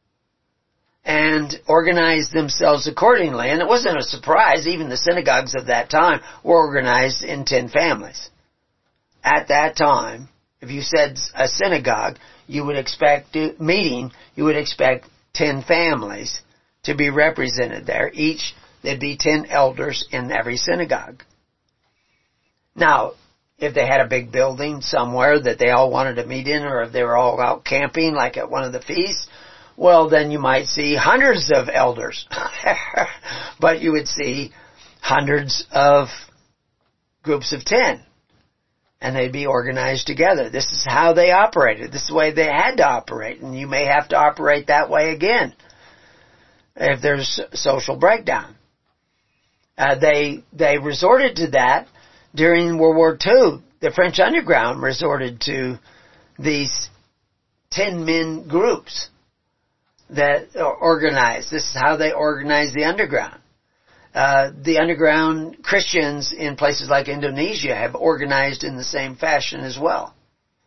and organize themselves accordingly. And it wasn't a surprise. Even the synagogues of that time were organized in ten families. At that time, if you said a synagogue, you would expect, meeting, you would expect ten families to be represented there. Each, there'd be ten elders in every synagogue. Now, if they had a big building somewhere that they all wanted to meet in, or if they were all out camping like at one of the feasts, well, then you might see hundreds of elders. But you would see hundreds of groups of ten. And they'd be organized together. This is how they operated. This is the way they had to operate. And you may have to operate that way again if there's social breakdown. Uh, they they resorted to that during World War Two. The French underground resorted to these ten-men groups that are organized. This is how they organized the underground. Uh, the underground Christians in places like Indonesia have organized in the same fashion as well.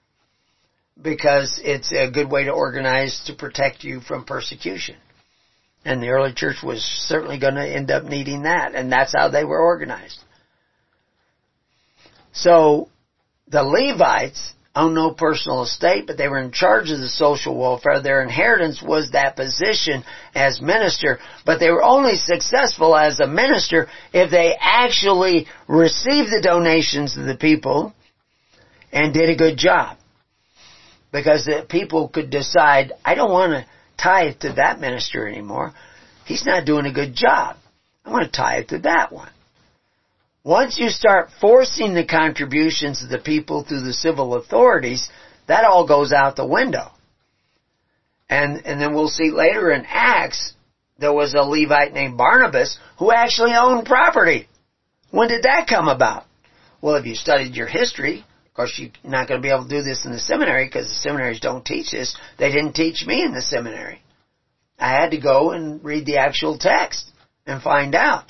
Because it's a good way to organize to protect you from persecution. And the early church was certainly going to end up needing that. And that's how they were organized. So, the Levites owned no personal estate, but they were in charge of the social welfare. Their inheritance was that position as minister, but they were only successful as a minister if they actually received the donations of the people and did a good job. Because the people could decide, I don't want to tithe to that minister anymore. He's not doing a good job. I want to tithe to that one. Once you start forcing the contributions of the people through the civil authorities, that all goes out the window. And, and then we'll see later in Acts, there was a Levite named Barnabas who actually owned property. When did that come about? Well, if you studied your history, of course you're not going to be able to do this in the seminary because the seminaries don't teach this. They didn't teach me in the seminary. I had to go and read the actual text and find out.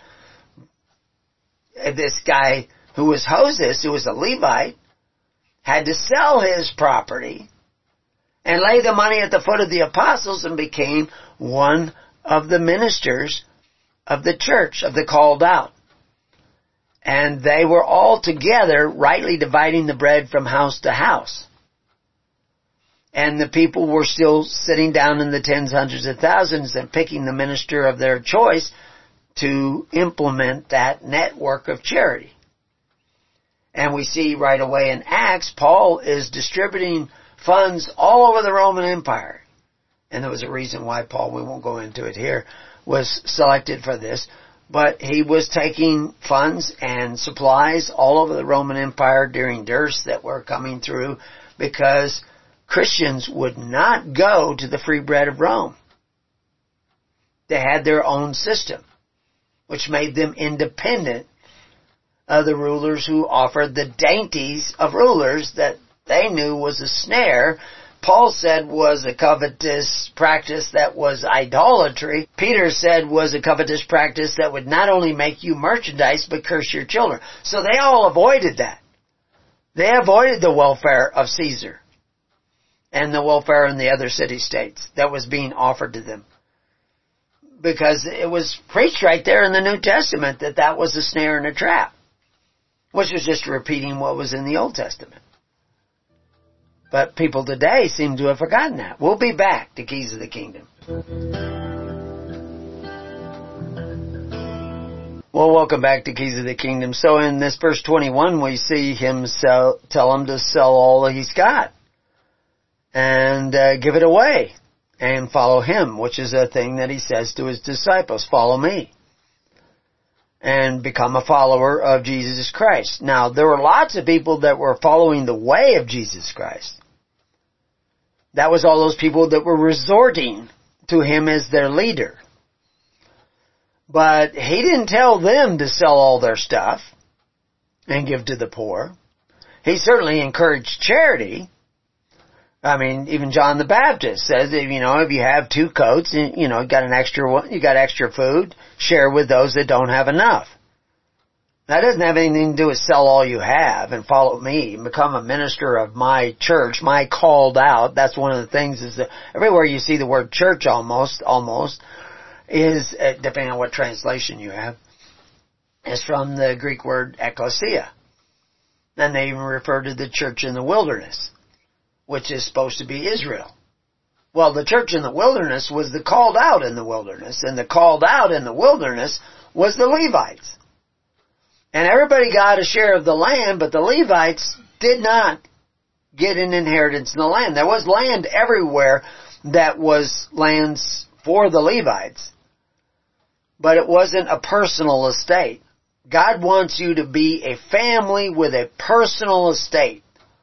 This guy who was Hoses, who was a Levite, had to sell his property and lay the money at the foot of the apostles and became one of the ministers of the church, of the called out. And they were all together rightly dividing the bread from house to house. And the people were still sitting down in the tens, hundreds of thousands and picking the minister of their choice to implement that network of charity. And we see right away in Acts, Paul is distributing funds all over the Roman Empire. And there was a reason why Paul, we won't go into it here, was selected for this. But he was taking funds and supplies all over the Roman Empire during dearths that were coming through because Christians would not go to the free bread of Rome. They had their own system, which made them independent of the rulers who offered the dainties of rulers that they knew was a snare. Paul said was a covetous practice that was idolatry. Peter said was a covetous practice that would not only make you merchandise, but curse your children. So they all avoided that. They avoided the welfare of Caesar and the welfare in the other city-states that was being offered to them. Because it was preached right there in the New Testament that that was a snare and a trap, which was just repeating what was in the Old Testament. But people today seem to have forgotten that. We'll be back to Keys of the Kingdom. Well, welcome back to Keys of the Kingdom. So in this verse twenty-one, we see him sell, tell him to sell all that he's got and uh, give it away and follow him, which is a thing that he says to his disciples, follow me and become a follower of Jesus Christ. Now, there were lots of people that were following the way of Jesus Christ. That was all those people that were resorting to him as their leader. But he didn't tell them to sell all their stuff and give to the poor. He certainly encouraged charity. I mean, even John the Baptist says that, you know, if you have two coats, and, you know, you got an extra one, you got extra food, share with those that don't have enough. That doesn't have anything to do with sell all you have and follow me and become a minister of my church, my called out. That's one of the things is that everywhere you see the word church almost, almost, is, uh, depending on what translation you have, is from the Greek word ekklesia. And they even refer to the church in the wilderness, which is supposed to be Israel. Well, the church in the wilderness was the called out in the wilderness, and the called out in the wilderness was the Levites. And everybody got a share of the land, but the Levites did not get an inheritance in the land. There was land everywhere that was lands for the Levites, but it wasn't a personal estate. God wants you to be a family with a personal estate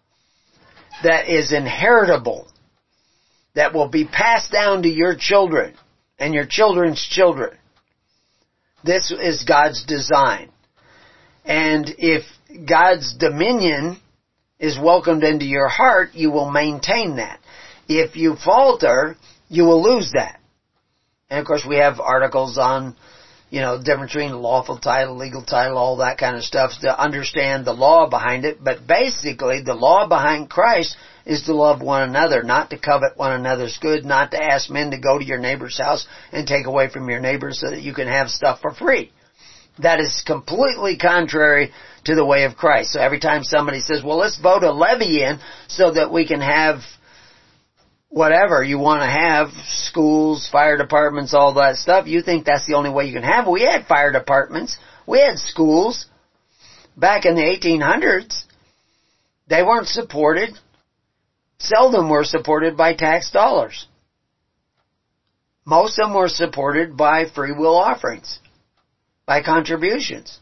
that is inheritable, that will be passed down to your children and your children's children. This is God's design. And if God's dominion is welcomed into your heart, you will maintain that. If you falter, you will lose that. And of course we have articles on, you know, the difference between lawful title, legal title, all that kind of stuff to understand the law behind it. But basically the law behind Christ is to love one another, not to covet one another's good, not to ask men to go to your neighbor's house and take away from your neighbor so that you can have stuff for free. That is completely contrary to the way of Christ. So every time somebody says, well, let's vote a levy in so that we can have whatever you want to have, schools, fire departments, all that stuff, you think that's the only way you can have it. We had fire departments. We had schools. Back in the eighteen hundreds, they weren't supported. Seldom were supported by tax dollars. Most of them were supported by free will offerings, by contributions.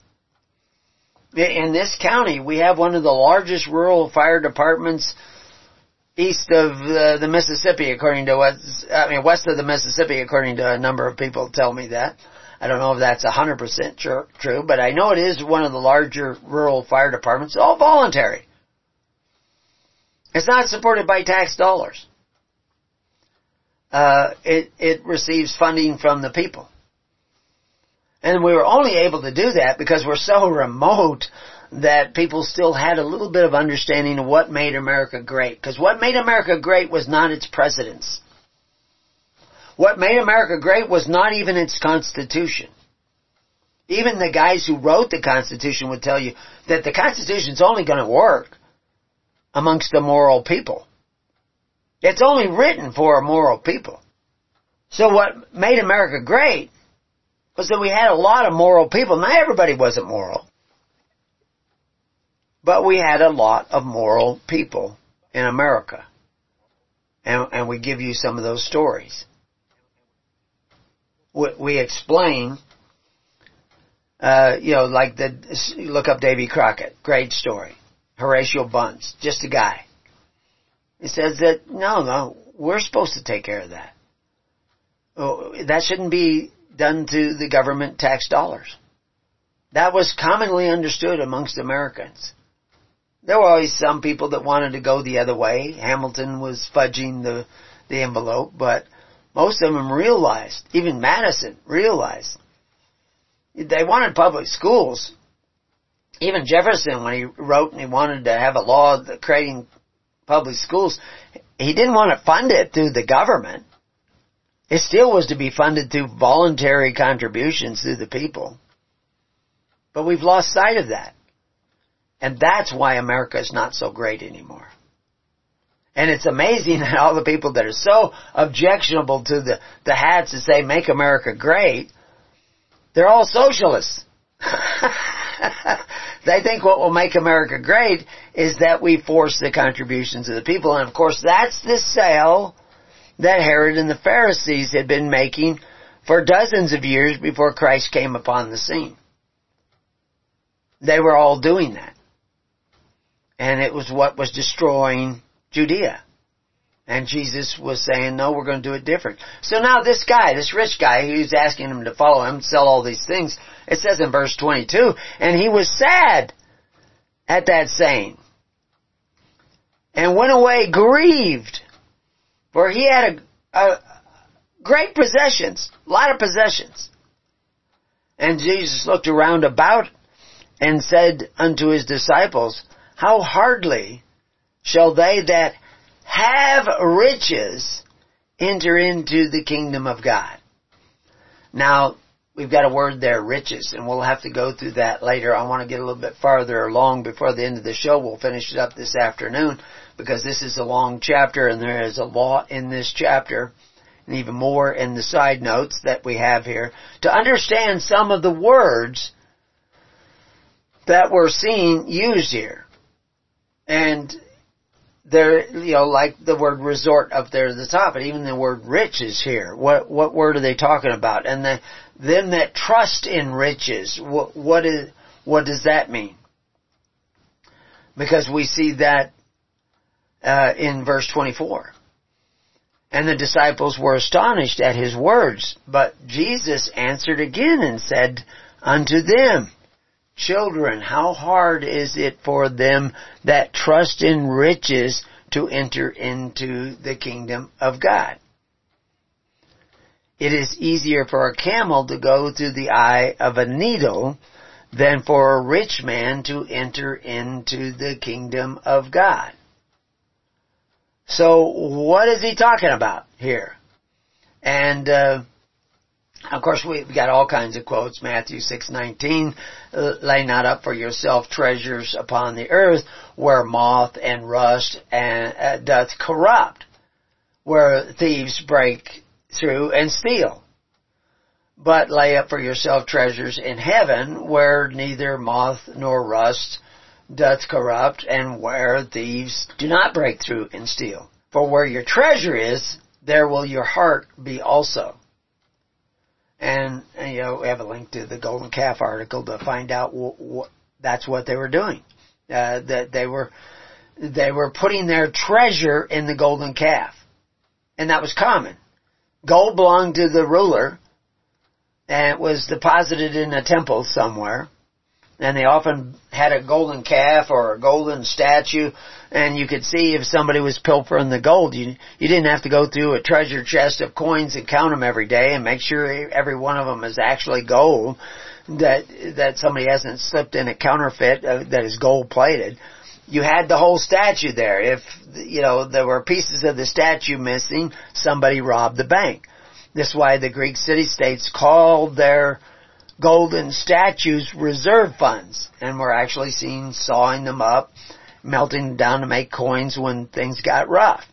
In this county, we have one of the largest rural fire departments east of uh, the Mississippi, according to what, I mean, west of the Mississippi, according to a number of people tell me that. I don't know if that's one hundred percent true, true, but I know it is one of the larger rural fire departments, all voluntary. It's not supported by tax dollars. Uh, it, it receives funding from the people. And we were only able to do that because we're so remote that people still had a little bit of understanding of what made America great. Because what made America great was not its presidents. What made America great was not even its Constitution. Even the guys who wrote the Constitution would tell you that the Constitution's only going to work amongst a moral people. It's only written for a moral people. So what made America great was that we had a lot of moral people. Not everybody wasn't moral, but we had a lot of moral people in America. And, and we give you some of those stories. We, we explain, uh, you know, like the, look up Davy Crockett, great story. Horatio Bunce, just a guy. It says that, no, no, we're supposed to take care of that. Oh, that shouldn't be done to the government tax dollars. That was commonly understood amongst Americans. There were always some people that wanted to go the other way. Hamilton was fudging the, the envelope, but most of them realized, even Madison realized, they wanted public schools. Even Jefferson, when he wrote and he wanted to have a law creating public schools, he didn't want to fund it through the government. It still was to be funded through voluntary contributions through the people. But we've lost sight of that. And that's why America is not so great anymore. And it's amazing that all the people that are so objectionable to the, the hats that say, make America great, they're all socialists. They think what will make America great is that we force the contributions of the people. And of course, that's the sale that Herod and the Pharisees had been making for dozens of years before Christ came upon the scene. They were all doing that. And it was what was destroying Judea. And Jesus was saying, no, we're going to do it different. So now this guy, this rich guy, who's asking him to follow him, sell all these things, it says in verse twenty-two, and he was sad at that saying, and went away grieved, for he had a, a great possessions, a lot of possessions. And Jesus looked around about and said unto his disciples, how hardly shall they that have riches enter into the kingdom of God. Now, we've got a word there, riches, and we'll have to go through that later. I want to get a little bit farther along before the end of the show. We'll finish it up this afternoon because this is a long chapter and there is a lot in this chapter and even more in the side notes that we have here to understand some of the words that we're seeing used here. And there, you know, like the word resort up there at the top, and even the word rich is here. What what word are they talking about? And the them that trust in riches, what what is what does that mean? Because we see that uh, in verse twenty-four. And the disciples were astonished at his words, but Jesus answered again and said unto them, children, how hard is it for them that trust in riches to enter into the kingdom of God? It is easier for a camel to go through the eye of a needle than for a rich man to enter into the kingdom of God. So what is he talking about here? And uh of course, we've got all kinds of quotes. Matthew six nineteen, lay not up for yourself treasures upon the earth, where moth and rust and uh, doth corrupt, where thieves break through and steal. But lay up for yourself treasures in heaven, where neither moth nor rust doth corrupt, and where thieves do not break through and steal. For where your treasure is, there will your heart be also. And, you know, we have a link to the Golden Calf article to find out what, what that's what they were doing. Uh, that they were, they were putting their treasure in the golden calf. And that was common. Gold belonged to the ruler, and it was deposited in a temple somewhere. And they often had a golden calf or a golden statue, and you could see if somebody was pilfering the gold. You, you didn't have to go through a treasure chest of coins and count them every day and make sure every one of them is actually gold, that that somebody hasn't slipped in a counterfeit uh, that is gold plated. You had the whole statue there. If, you know, there were pieces of the statue missing, somebody robbed the bank. This is why the Greek city-states called their golden statues reserve funds, and we're actually seen sawing them up, melting them down to make coins when things got rough.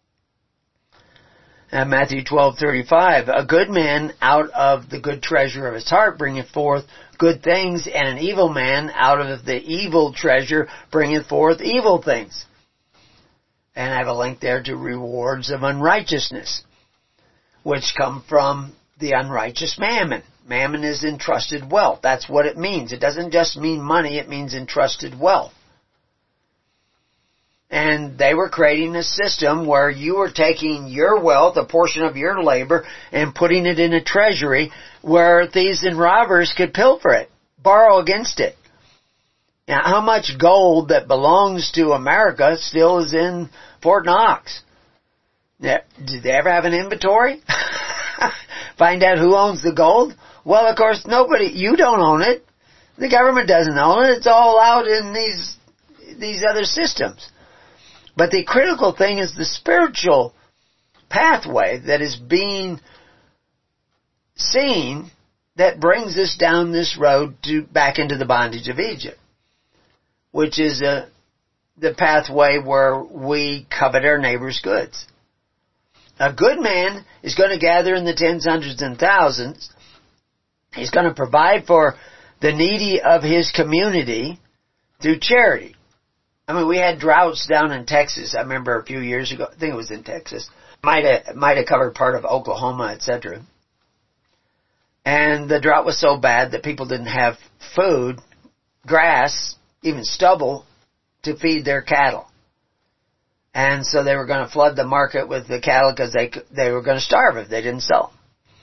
And Matthew twelve thirty-five, a good man out of the good treasure of his heart bringeth forth good things, and an evil man out of the evil treasure bringeth forth evil things. And I have a link there to rewards of unrighteousness, which come from the unrighteous mammon. Mammon is entrusted wealth. That's what it means. It doesn't just mean money, it means entrusted wealth. And they were creating a system where you were taking your wealth, a portion of your labor, and putting it in a treasury where thieves and robbers could pilfer it, borrow against it. Now, how much gold that belongs to America still is in Fort Knox? Did they ever have an inventory? Find out who owns the gold? Well, of course, nobody, you don't own it. The government doesn't own it. It's all out in these, these other systems. But the critical thing is the spiritual pathway that is being seen that brings us down this road to back into the bondage of Egypt, which is uh, the pathway where we covet our neighbor's goods. A good man is going to gather in the tens, hundreds, and thousands. He's going to provide for the needy of his community through charity. I mean, we had droughts down in Texas. I remember a few years ago. I think it was in Texas. Might have, might have covered part of Oklahoma, et cetera. And the drought was so bad that people didn't have food, grass, even stubble to feed their cattle. And so they were going to flood the market with the cattle because they they were going to starve if they didn't sell.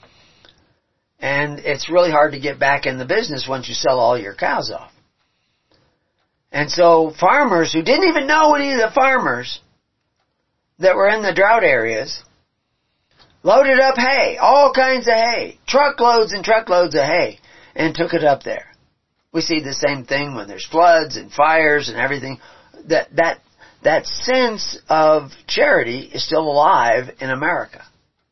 And it's really hard to get back in the business once you sell all your cows off. And so farmers who didn't even know any of the farmers that were in the drought areas loaded up hay, all kinds of hay, truckloads and truckloads of hay, and took it up there. We see the same thing when there's floods and fires and everything. That that that sense of charity is still alive in America.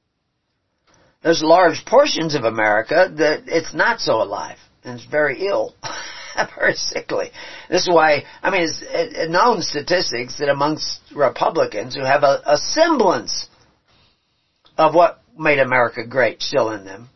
There's large portions of America that it's not so alive, and it's very ill. Very sickly. This is why, I mean, it's it, known statistics that amongst Republicans who have a, a semblance of what made America great still in them,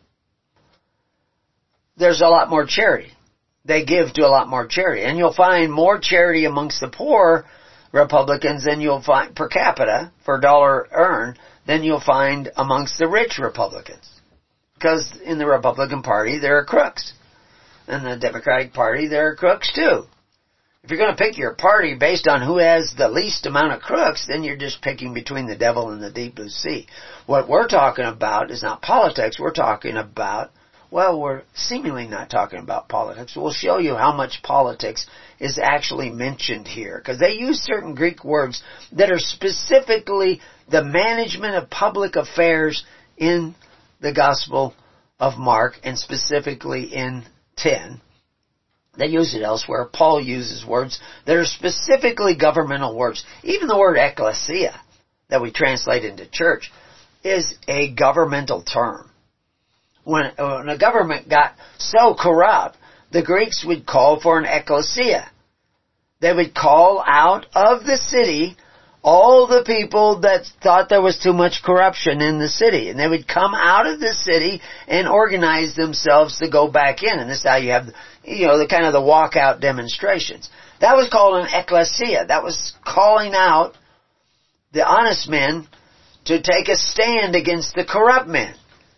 there's a lot more charity. They give to a lot more charity. And you'll find more charity amongst the poor Republicans than you'll find per capita for a dollar earned than you'll find amongst the rich Republicans. Because in the Republican Party, there are crooks. In the Democratic Party, there are crooks too. If you're going to pick your party based on who has the least amount of crooks, then you're just picking between the devil and the deep blue sea. What we're talking about is not politics. We're talking about, well, we're seemingly not talking about politics. We'll show you how much politics is actually mentioned here. Because they use certain Greek words that are specifically the management of public affairs in the Gospel of Mark, and specifically in ten. They use it elsewhere. Paul uses words that are specifically governmental words. Even the word ecclesia that we translate into church is a governmental term. When, when a government got so corrupt, the Greeks would call for an ecclesia. They would call out of the city all the people that thought there was too much corruption in the city. And they would come out of the city and organize themselves to go back in. And this is how you have, you know, the kind of the walkout demonstrations. That was called an ecclesia. That was calling out the honest men to take a stand against the corrupt men.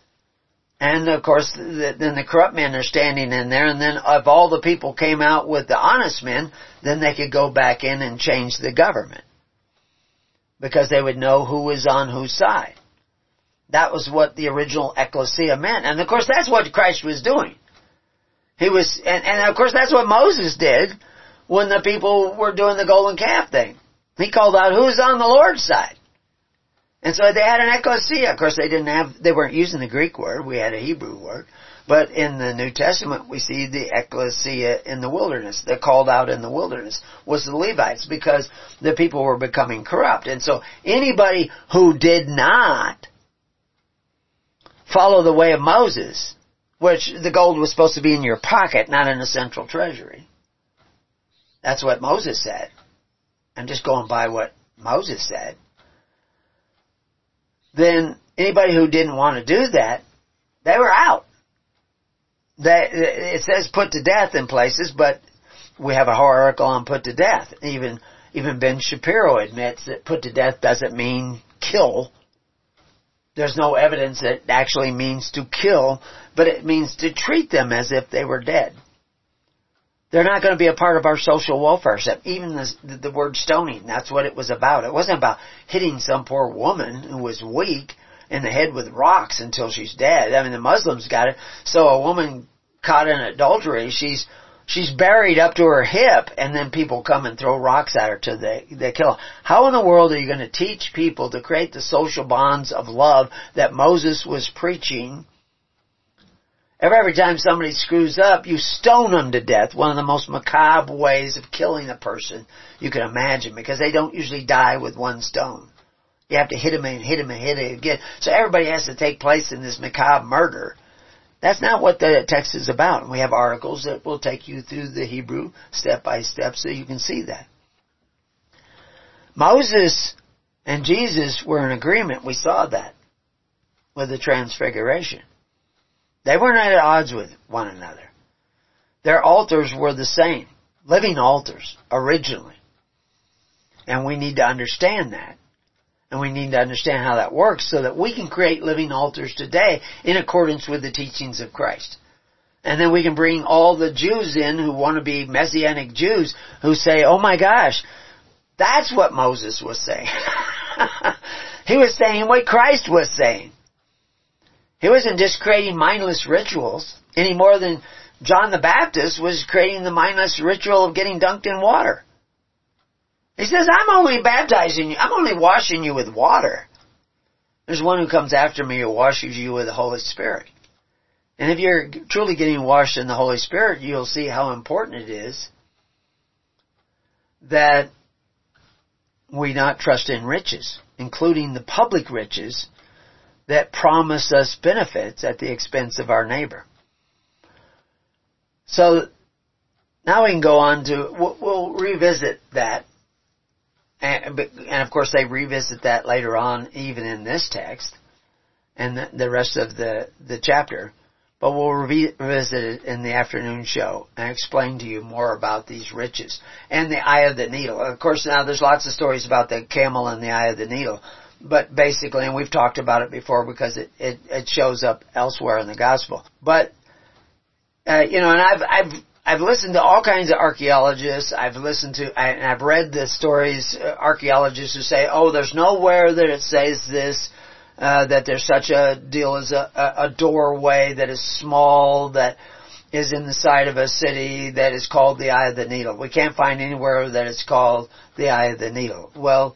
And of course, the, then the corrupt men are standing in there, and then if all the people came out with the honest men, then they could go back in and change the government. Because they would know who was on whose side. That was what the original ecclesia meant. And of course, that's what Christ was doing. He was, and, and of course, that's what Moses did when the people were doing the golden calf thing. He called out, who's on the Lord's side? And so they had an ecclesia. Of course, they didn't have, they weren't using the Greek word. We had a Hebrew word. But in the New Testament, we see the ecclesia in the wilderness. They're called out in the wilderness was the Levites, because the people were becoming corrupt. And so anybody who did not follow the way of Moses, which the gold was supposed to be in your pocket, not in a central treasury. That's what Moses said. I'm just going by what Moses said. Then anybody who didn't want to do that, they were out. They, it says put to death in places, but we have a whole article on put to death. Even even Ben Shapiro admits that put to death doesn't mean kill. There's no evidence that it actually means to kill, but it means to treat them as if they were dead. They're not going to be a part of our social welfare system. Even the, the, the word stoning, that's what it was about. It wasn't about hitting some poor woman who was weak in the head with rocks until she's dead. I mean, the Muslims got it. So a woman caught in adultery, she's she's buried up to her hip, and then people come and throw rocks at her till they, they kill her. How in the world are you going to teach people to create the social bonds of love that Moses was preaching? Every, every time somebody screws up, you stone them to death. One of the most macabre ways of killing a person you can imagine, because they don't usually die with one stone. You have to hit them and hit them and hit it again. So everybody has to take place in this macabre murder. That's not what the text is about. And we have articles that will take you through the Hebrew step by step so you can see that. Moses and Jesus were in agreement. We saw that with the Transfiguration. They were not at odds with one another. Their altars were the same. Living altars, originally. And we need to understand that. And we need to understand how that works so that we can create living altars today in accordance with the teachings of Christ. And then we can bring all the Jews in who want to be Messianic Jews who say, oh my gosh, that's what Moses was saying. He was saying what Christ was saying. He wasn't just creating mindless rituals any more than John the Baptist was creating the mindless ritual of getting dunked in water. He says, I'm only baptizing you. I'm only washing you with water. There's one who comes after me who washes you with the Holy Spirit. And if you're truly getting washed in the Holy Spirit, you'll see how important it is that we not trust in riches, including the public riches that promise us benefits at the expense of our neighbor. So now we can go on to, we'll, we'll revisit that. And, and of course they revisit that later on even in this text and the, the rest of the, the chapter. But we'll revisit it in the afternoon show and explain to you more about these riches and the eye of the needle. Of course now there's lots of stories about the camel and the eye of the needle. But basically, and we've talked about it before because it, it, it shows up elsewhere in the gospel. But, uh, you know, and I've, I've, I've listened to all kinds of archaeologists. I've listened to, I, and I've read the stories, uh, archaeologists who say, oh, there's nowhere that it says this, uh, that there's such a deal as a, a, a doorway that is small, that is in the side of a city that is called the Eye of the Needle. We can't find anywhere that it's called the Eye of the Needle. Well,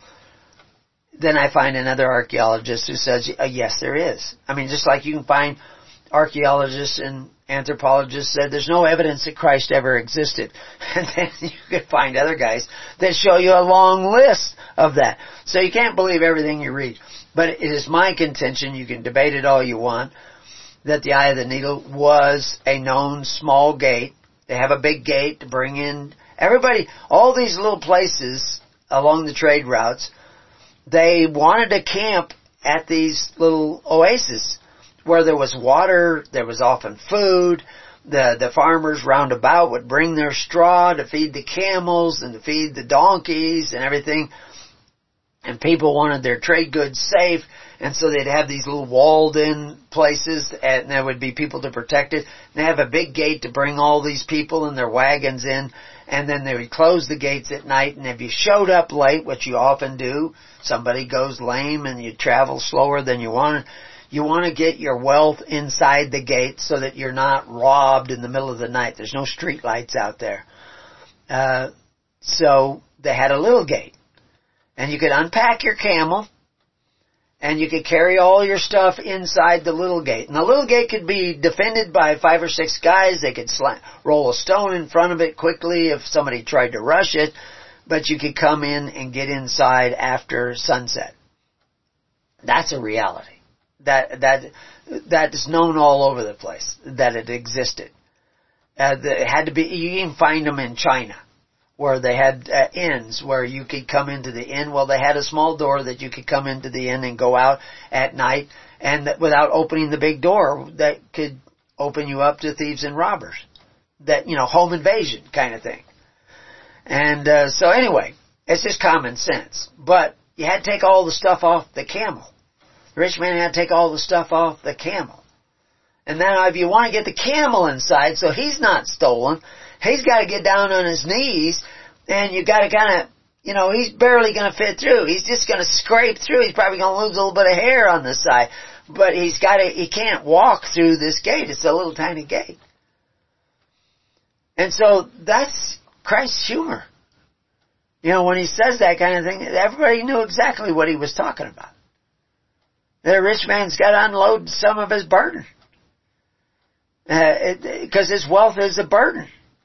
then I find another archaeologist who says, uh, yes, there is. I mean, just like you can find archaeologists and anthropologists said there's no evidence that Christ ever existed. And then you can find other guys that show you a long list of that. So you can't believe everything you read. But it is my contention, you can debate it all you want, that the Eye of the Needle was a known small gate. They have a big gate to bring in everybody, all these little places along the trade routes. They wanted to camp at these little oases where there was water, there was often food. The, the farmers round about would bring their straw to feed the camels and to feed the donkeys and everything. And people wanted their trade goods safe, and so they'd have these little walled-in places, and there would be people to protect it. And they have a big gate to bring all these people and their wagons in, and then they would close the gates at night. And if you showed up late, which you often do, somebody goes lame and you travel slower than you want, you want to get your wealth inside the gate so that you're not robbed in the middle of the night. There's no street lights out there. Uh, so they had a little gate. And you could unpack your camel, and you could carry all your stuff inside the little gate. And the little gate could be defended by five or six guys. They could slam, roll a stone in front of it quickly if somebody tried to rush it. But you could come in and get inside after sunset. That's a reality. That that that is known all over the place, that it existed. Uh, it had to be. You can find them in China, where they had uh, inns where you could come into the inn. Well, they had a small door that you could come into the inn and go out at night, and that without opening the big door that could open you up to thieves and robbers. That, you know, home invasion kind of thing. And uh, so anyway, it's just common sense. But you had to take all the stuff off the camel. The rich man had to take all the stuff off the camel. And then if you want to get the camel inside so he's not stolen, he's got to get down on his knees, and you got to kind of, you know, he's barely going to fit through. He's just going to scrape through. He's probably going to lose a little bit of hair on the side. But he's got to, he can't walk through this gate. It's a little tiny gate. And so that's Christ's humor. You know, when he says that kind of thing, everybody knew exactly what he was talking about. The rich man's got to unload some of his burden. Because uh, his wealth is a burden.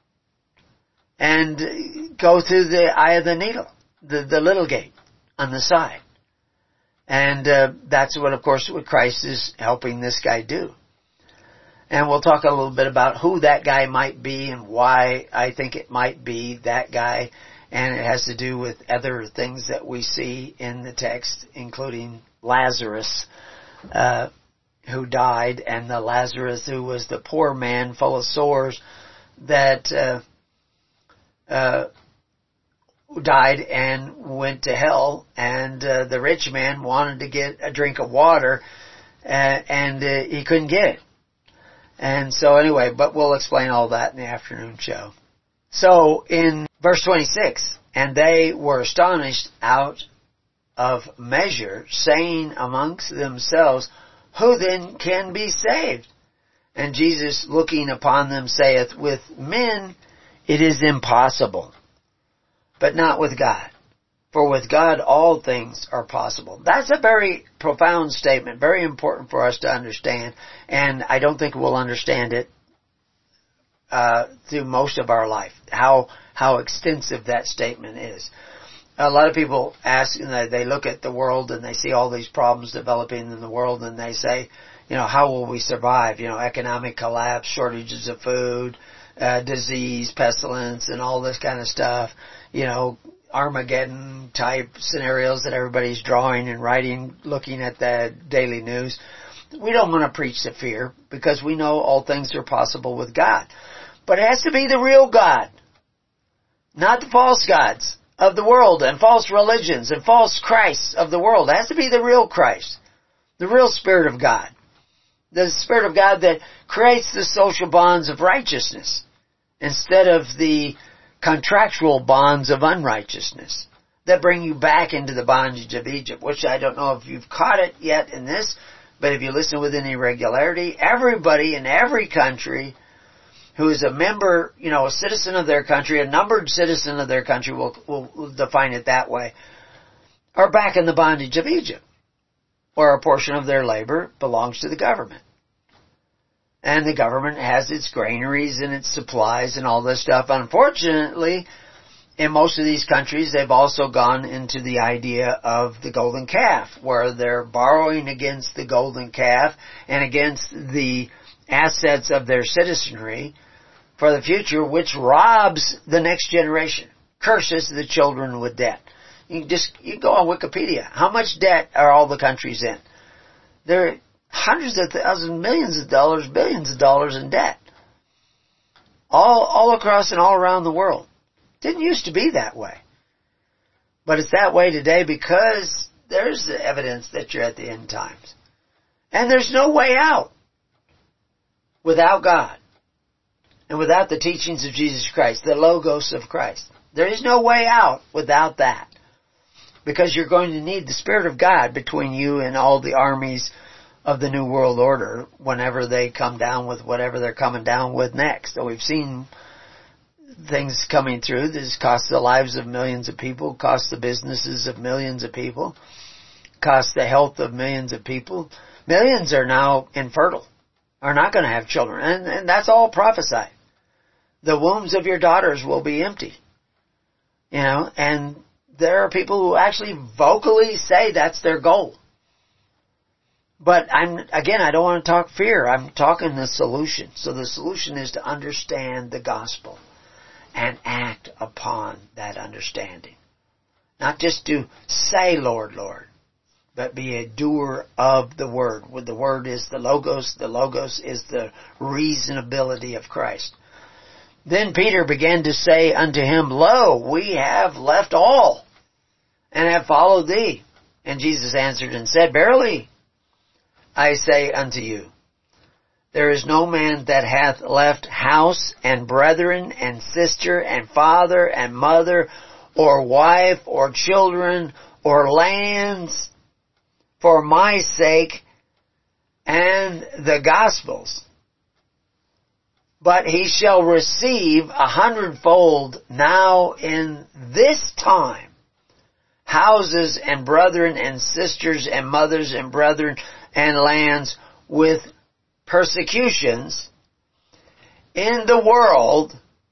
And go through the eye of the needle, the, the little gate on the side. And uh, that's what, of course, what Christ is helping this guy do. And we'll talk a little bit about who that guy might be and why I think it might be that guy. And it has to do with other things that we see in the text, including Lazarus, uh, who died, and the Lazarus who was the poor man full of sores that uh, uh, died and went to hell, and uh, the rich man wanted to get a drink of water, uh, and uh, he couldn't get it. And so anyway, but we'll explain all that in the afternoon show. So in verse twenty-six, and they were astonished out of measure, saying amongst themselves, who then can be saved? And Jesus, looking upon them, saith, with men it is impossible, but not with God. For with God all things are possible. That's a very profound statement, very important for us to understand, and I don't think we'll understand it uh, through most of our life, how how extensive that statement is. A lot of people ask, you know, they look at the world and they see all these problems developing in the world, and they say, you know, how will we survive? You know, economic collapse, shortages of food, uh, disease, pestilence, and all this kind of stuff. You know, Armageddon type scenarios that everybody's drawing and writing, looking at the daily news. We don't want to preach to fear because we know all things are possible with God. But it has to be the real God, not the false gods of the world and false religions and false Christs of the world. It has to be the real Christ, the real Spirit of God, the Spirit of God that creates the social bonds of righteousness instead of the contractual bonds of unrighteousness that bring you back into the bondage of Egypt, which I don't know if you've caught it yet in this, but if you listen with any regularity, everybody in every country who is a member, you know, a citizen of their country, a numbered citizen of their country, we'll, we'll, we'll define it that way, are back in the bondage of Egypt, where a portion of their labor belongs to the government. And the government has its granaries and its supplies and all this stuff. Unfortunately, in most of these countries, they've also gone into the idea of the golden calf, where they're borrowing against the golden calf and against the assets of their citizenry for the future, which robs the next generation, curses the children with debt. You can just, you can go on Wikipedia. How much debt are all the countries in? They're hundreds of thousands, millions of dollars, billions of dollars in debt. All, all across and all around the world. Didn't used to be that way. But it's that way today because there's evidence that you're at the end times. And there's no way out without God. And without the teachings of Jesus Christ, the Logos of Christ. There is no way out without that. Because you're going to need the Spirit of God between you and all the armies of the New World Order whenever they come down with whatever they're coming down with next. So we've seen things coming through. This costs the lives of millions of people, costs the businesses of millions of people, costs the health of millions of people. Millions are now infertile, are not going to have children. And, and that's all prophesied. The wombs of your daughters will be empty. You know, and there are people who actually vocally say that's their goal. But I'm, again, I don't want to talk fear. I'm talking the solution. So the solution is to understand the gospel and act upon that understanding. Not just to say, Lord, Lord, but be a doer of the word. The word is the Logos. The Logos is the reasonability of Christ. Then Peter began to say unto him, Lo, we have left all, and have followed thee. And Jesus answered and said, Verily, I say unto you, there is no man that hath left house and brethren and sister and father and mother or wife or children or lands for my sake and the gospel's, but he shall receive a hundredfold now in this time houses and brethren and sisters and mothers and brethren and lands with persecutions in the world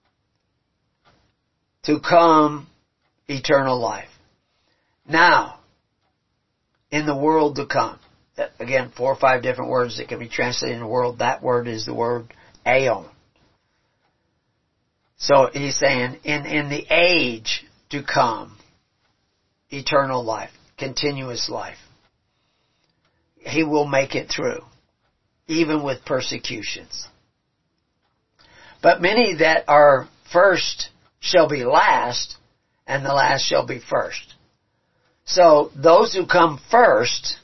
to come eternal life. Now, in the world to come. Again, four or five different words that can be translated in the world. That word is the word aeon. So he's saying, in, in the age to come, eternal life, continuous life. He will make it through, even with persecutions. But many that are first shall be last, and the last shall be first. So those who come first,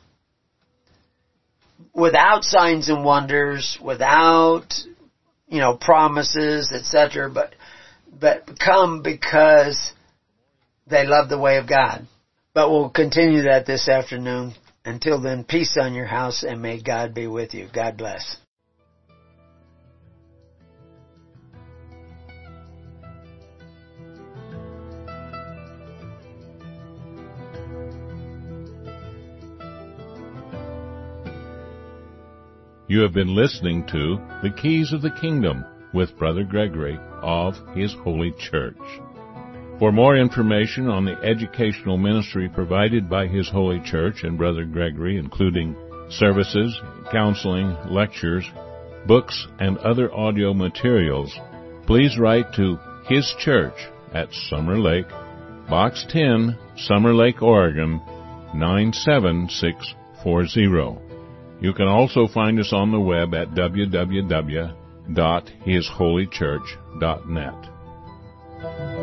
without signs and wonders, without, you know, promises, et cetera, but but come because they love the way of God. But we'll continue that this afternoon. Until then, peace on your house, and may God be with you. God bless. You have been listening to The Keys of the Kingdom with Brother Gregory of His Holy Church. For more information on the educational ministry provided by His Holy Church and Brother Gregory, including services, counseling, lectures, books, and other audio materials, please write to His Church at Summer Lake, Box ten, Summer Lake, Oregon, nine seven six four zero. You can also find us on the web at w w w dot his holy church dot net.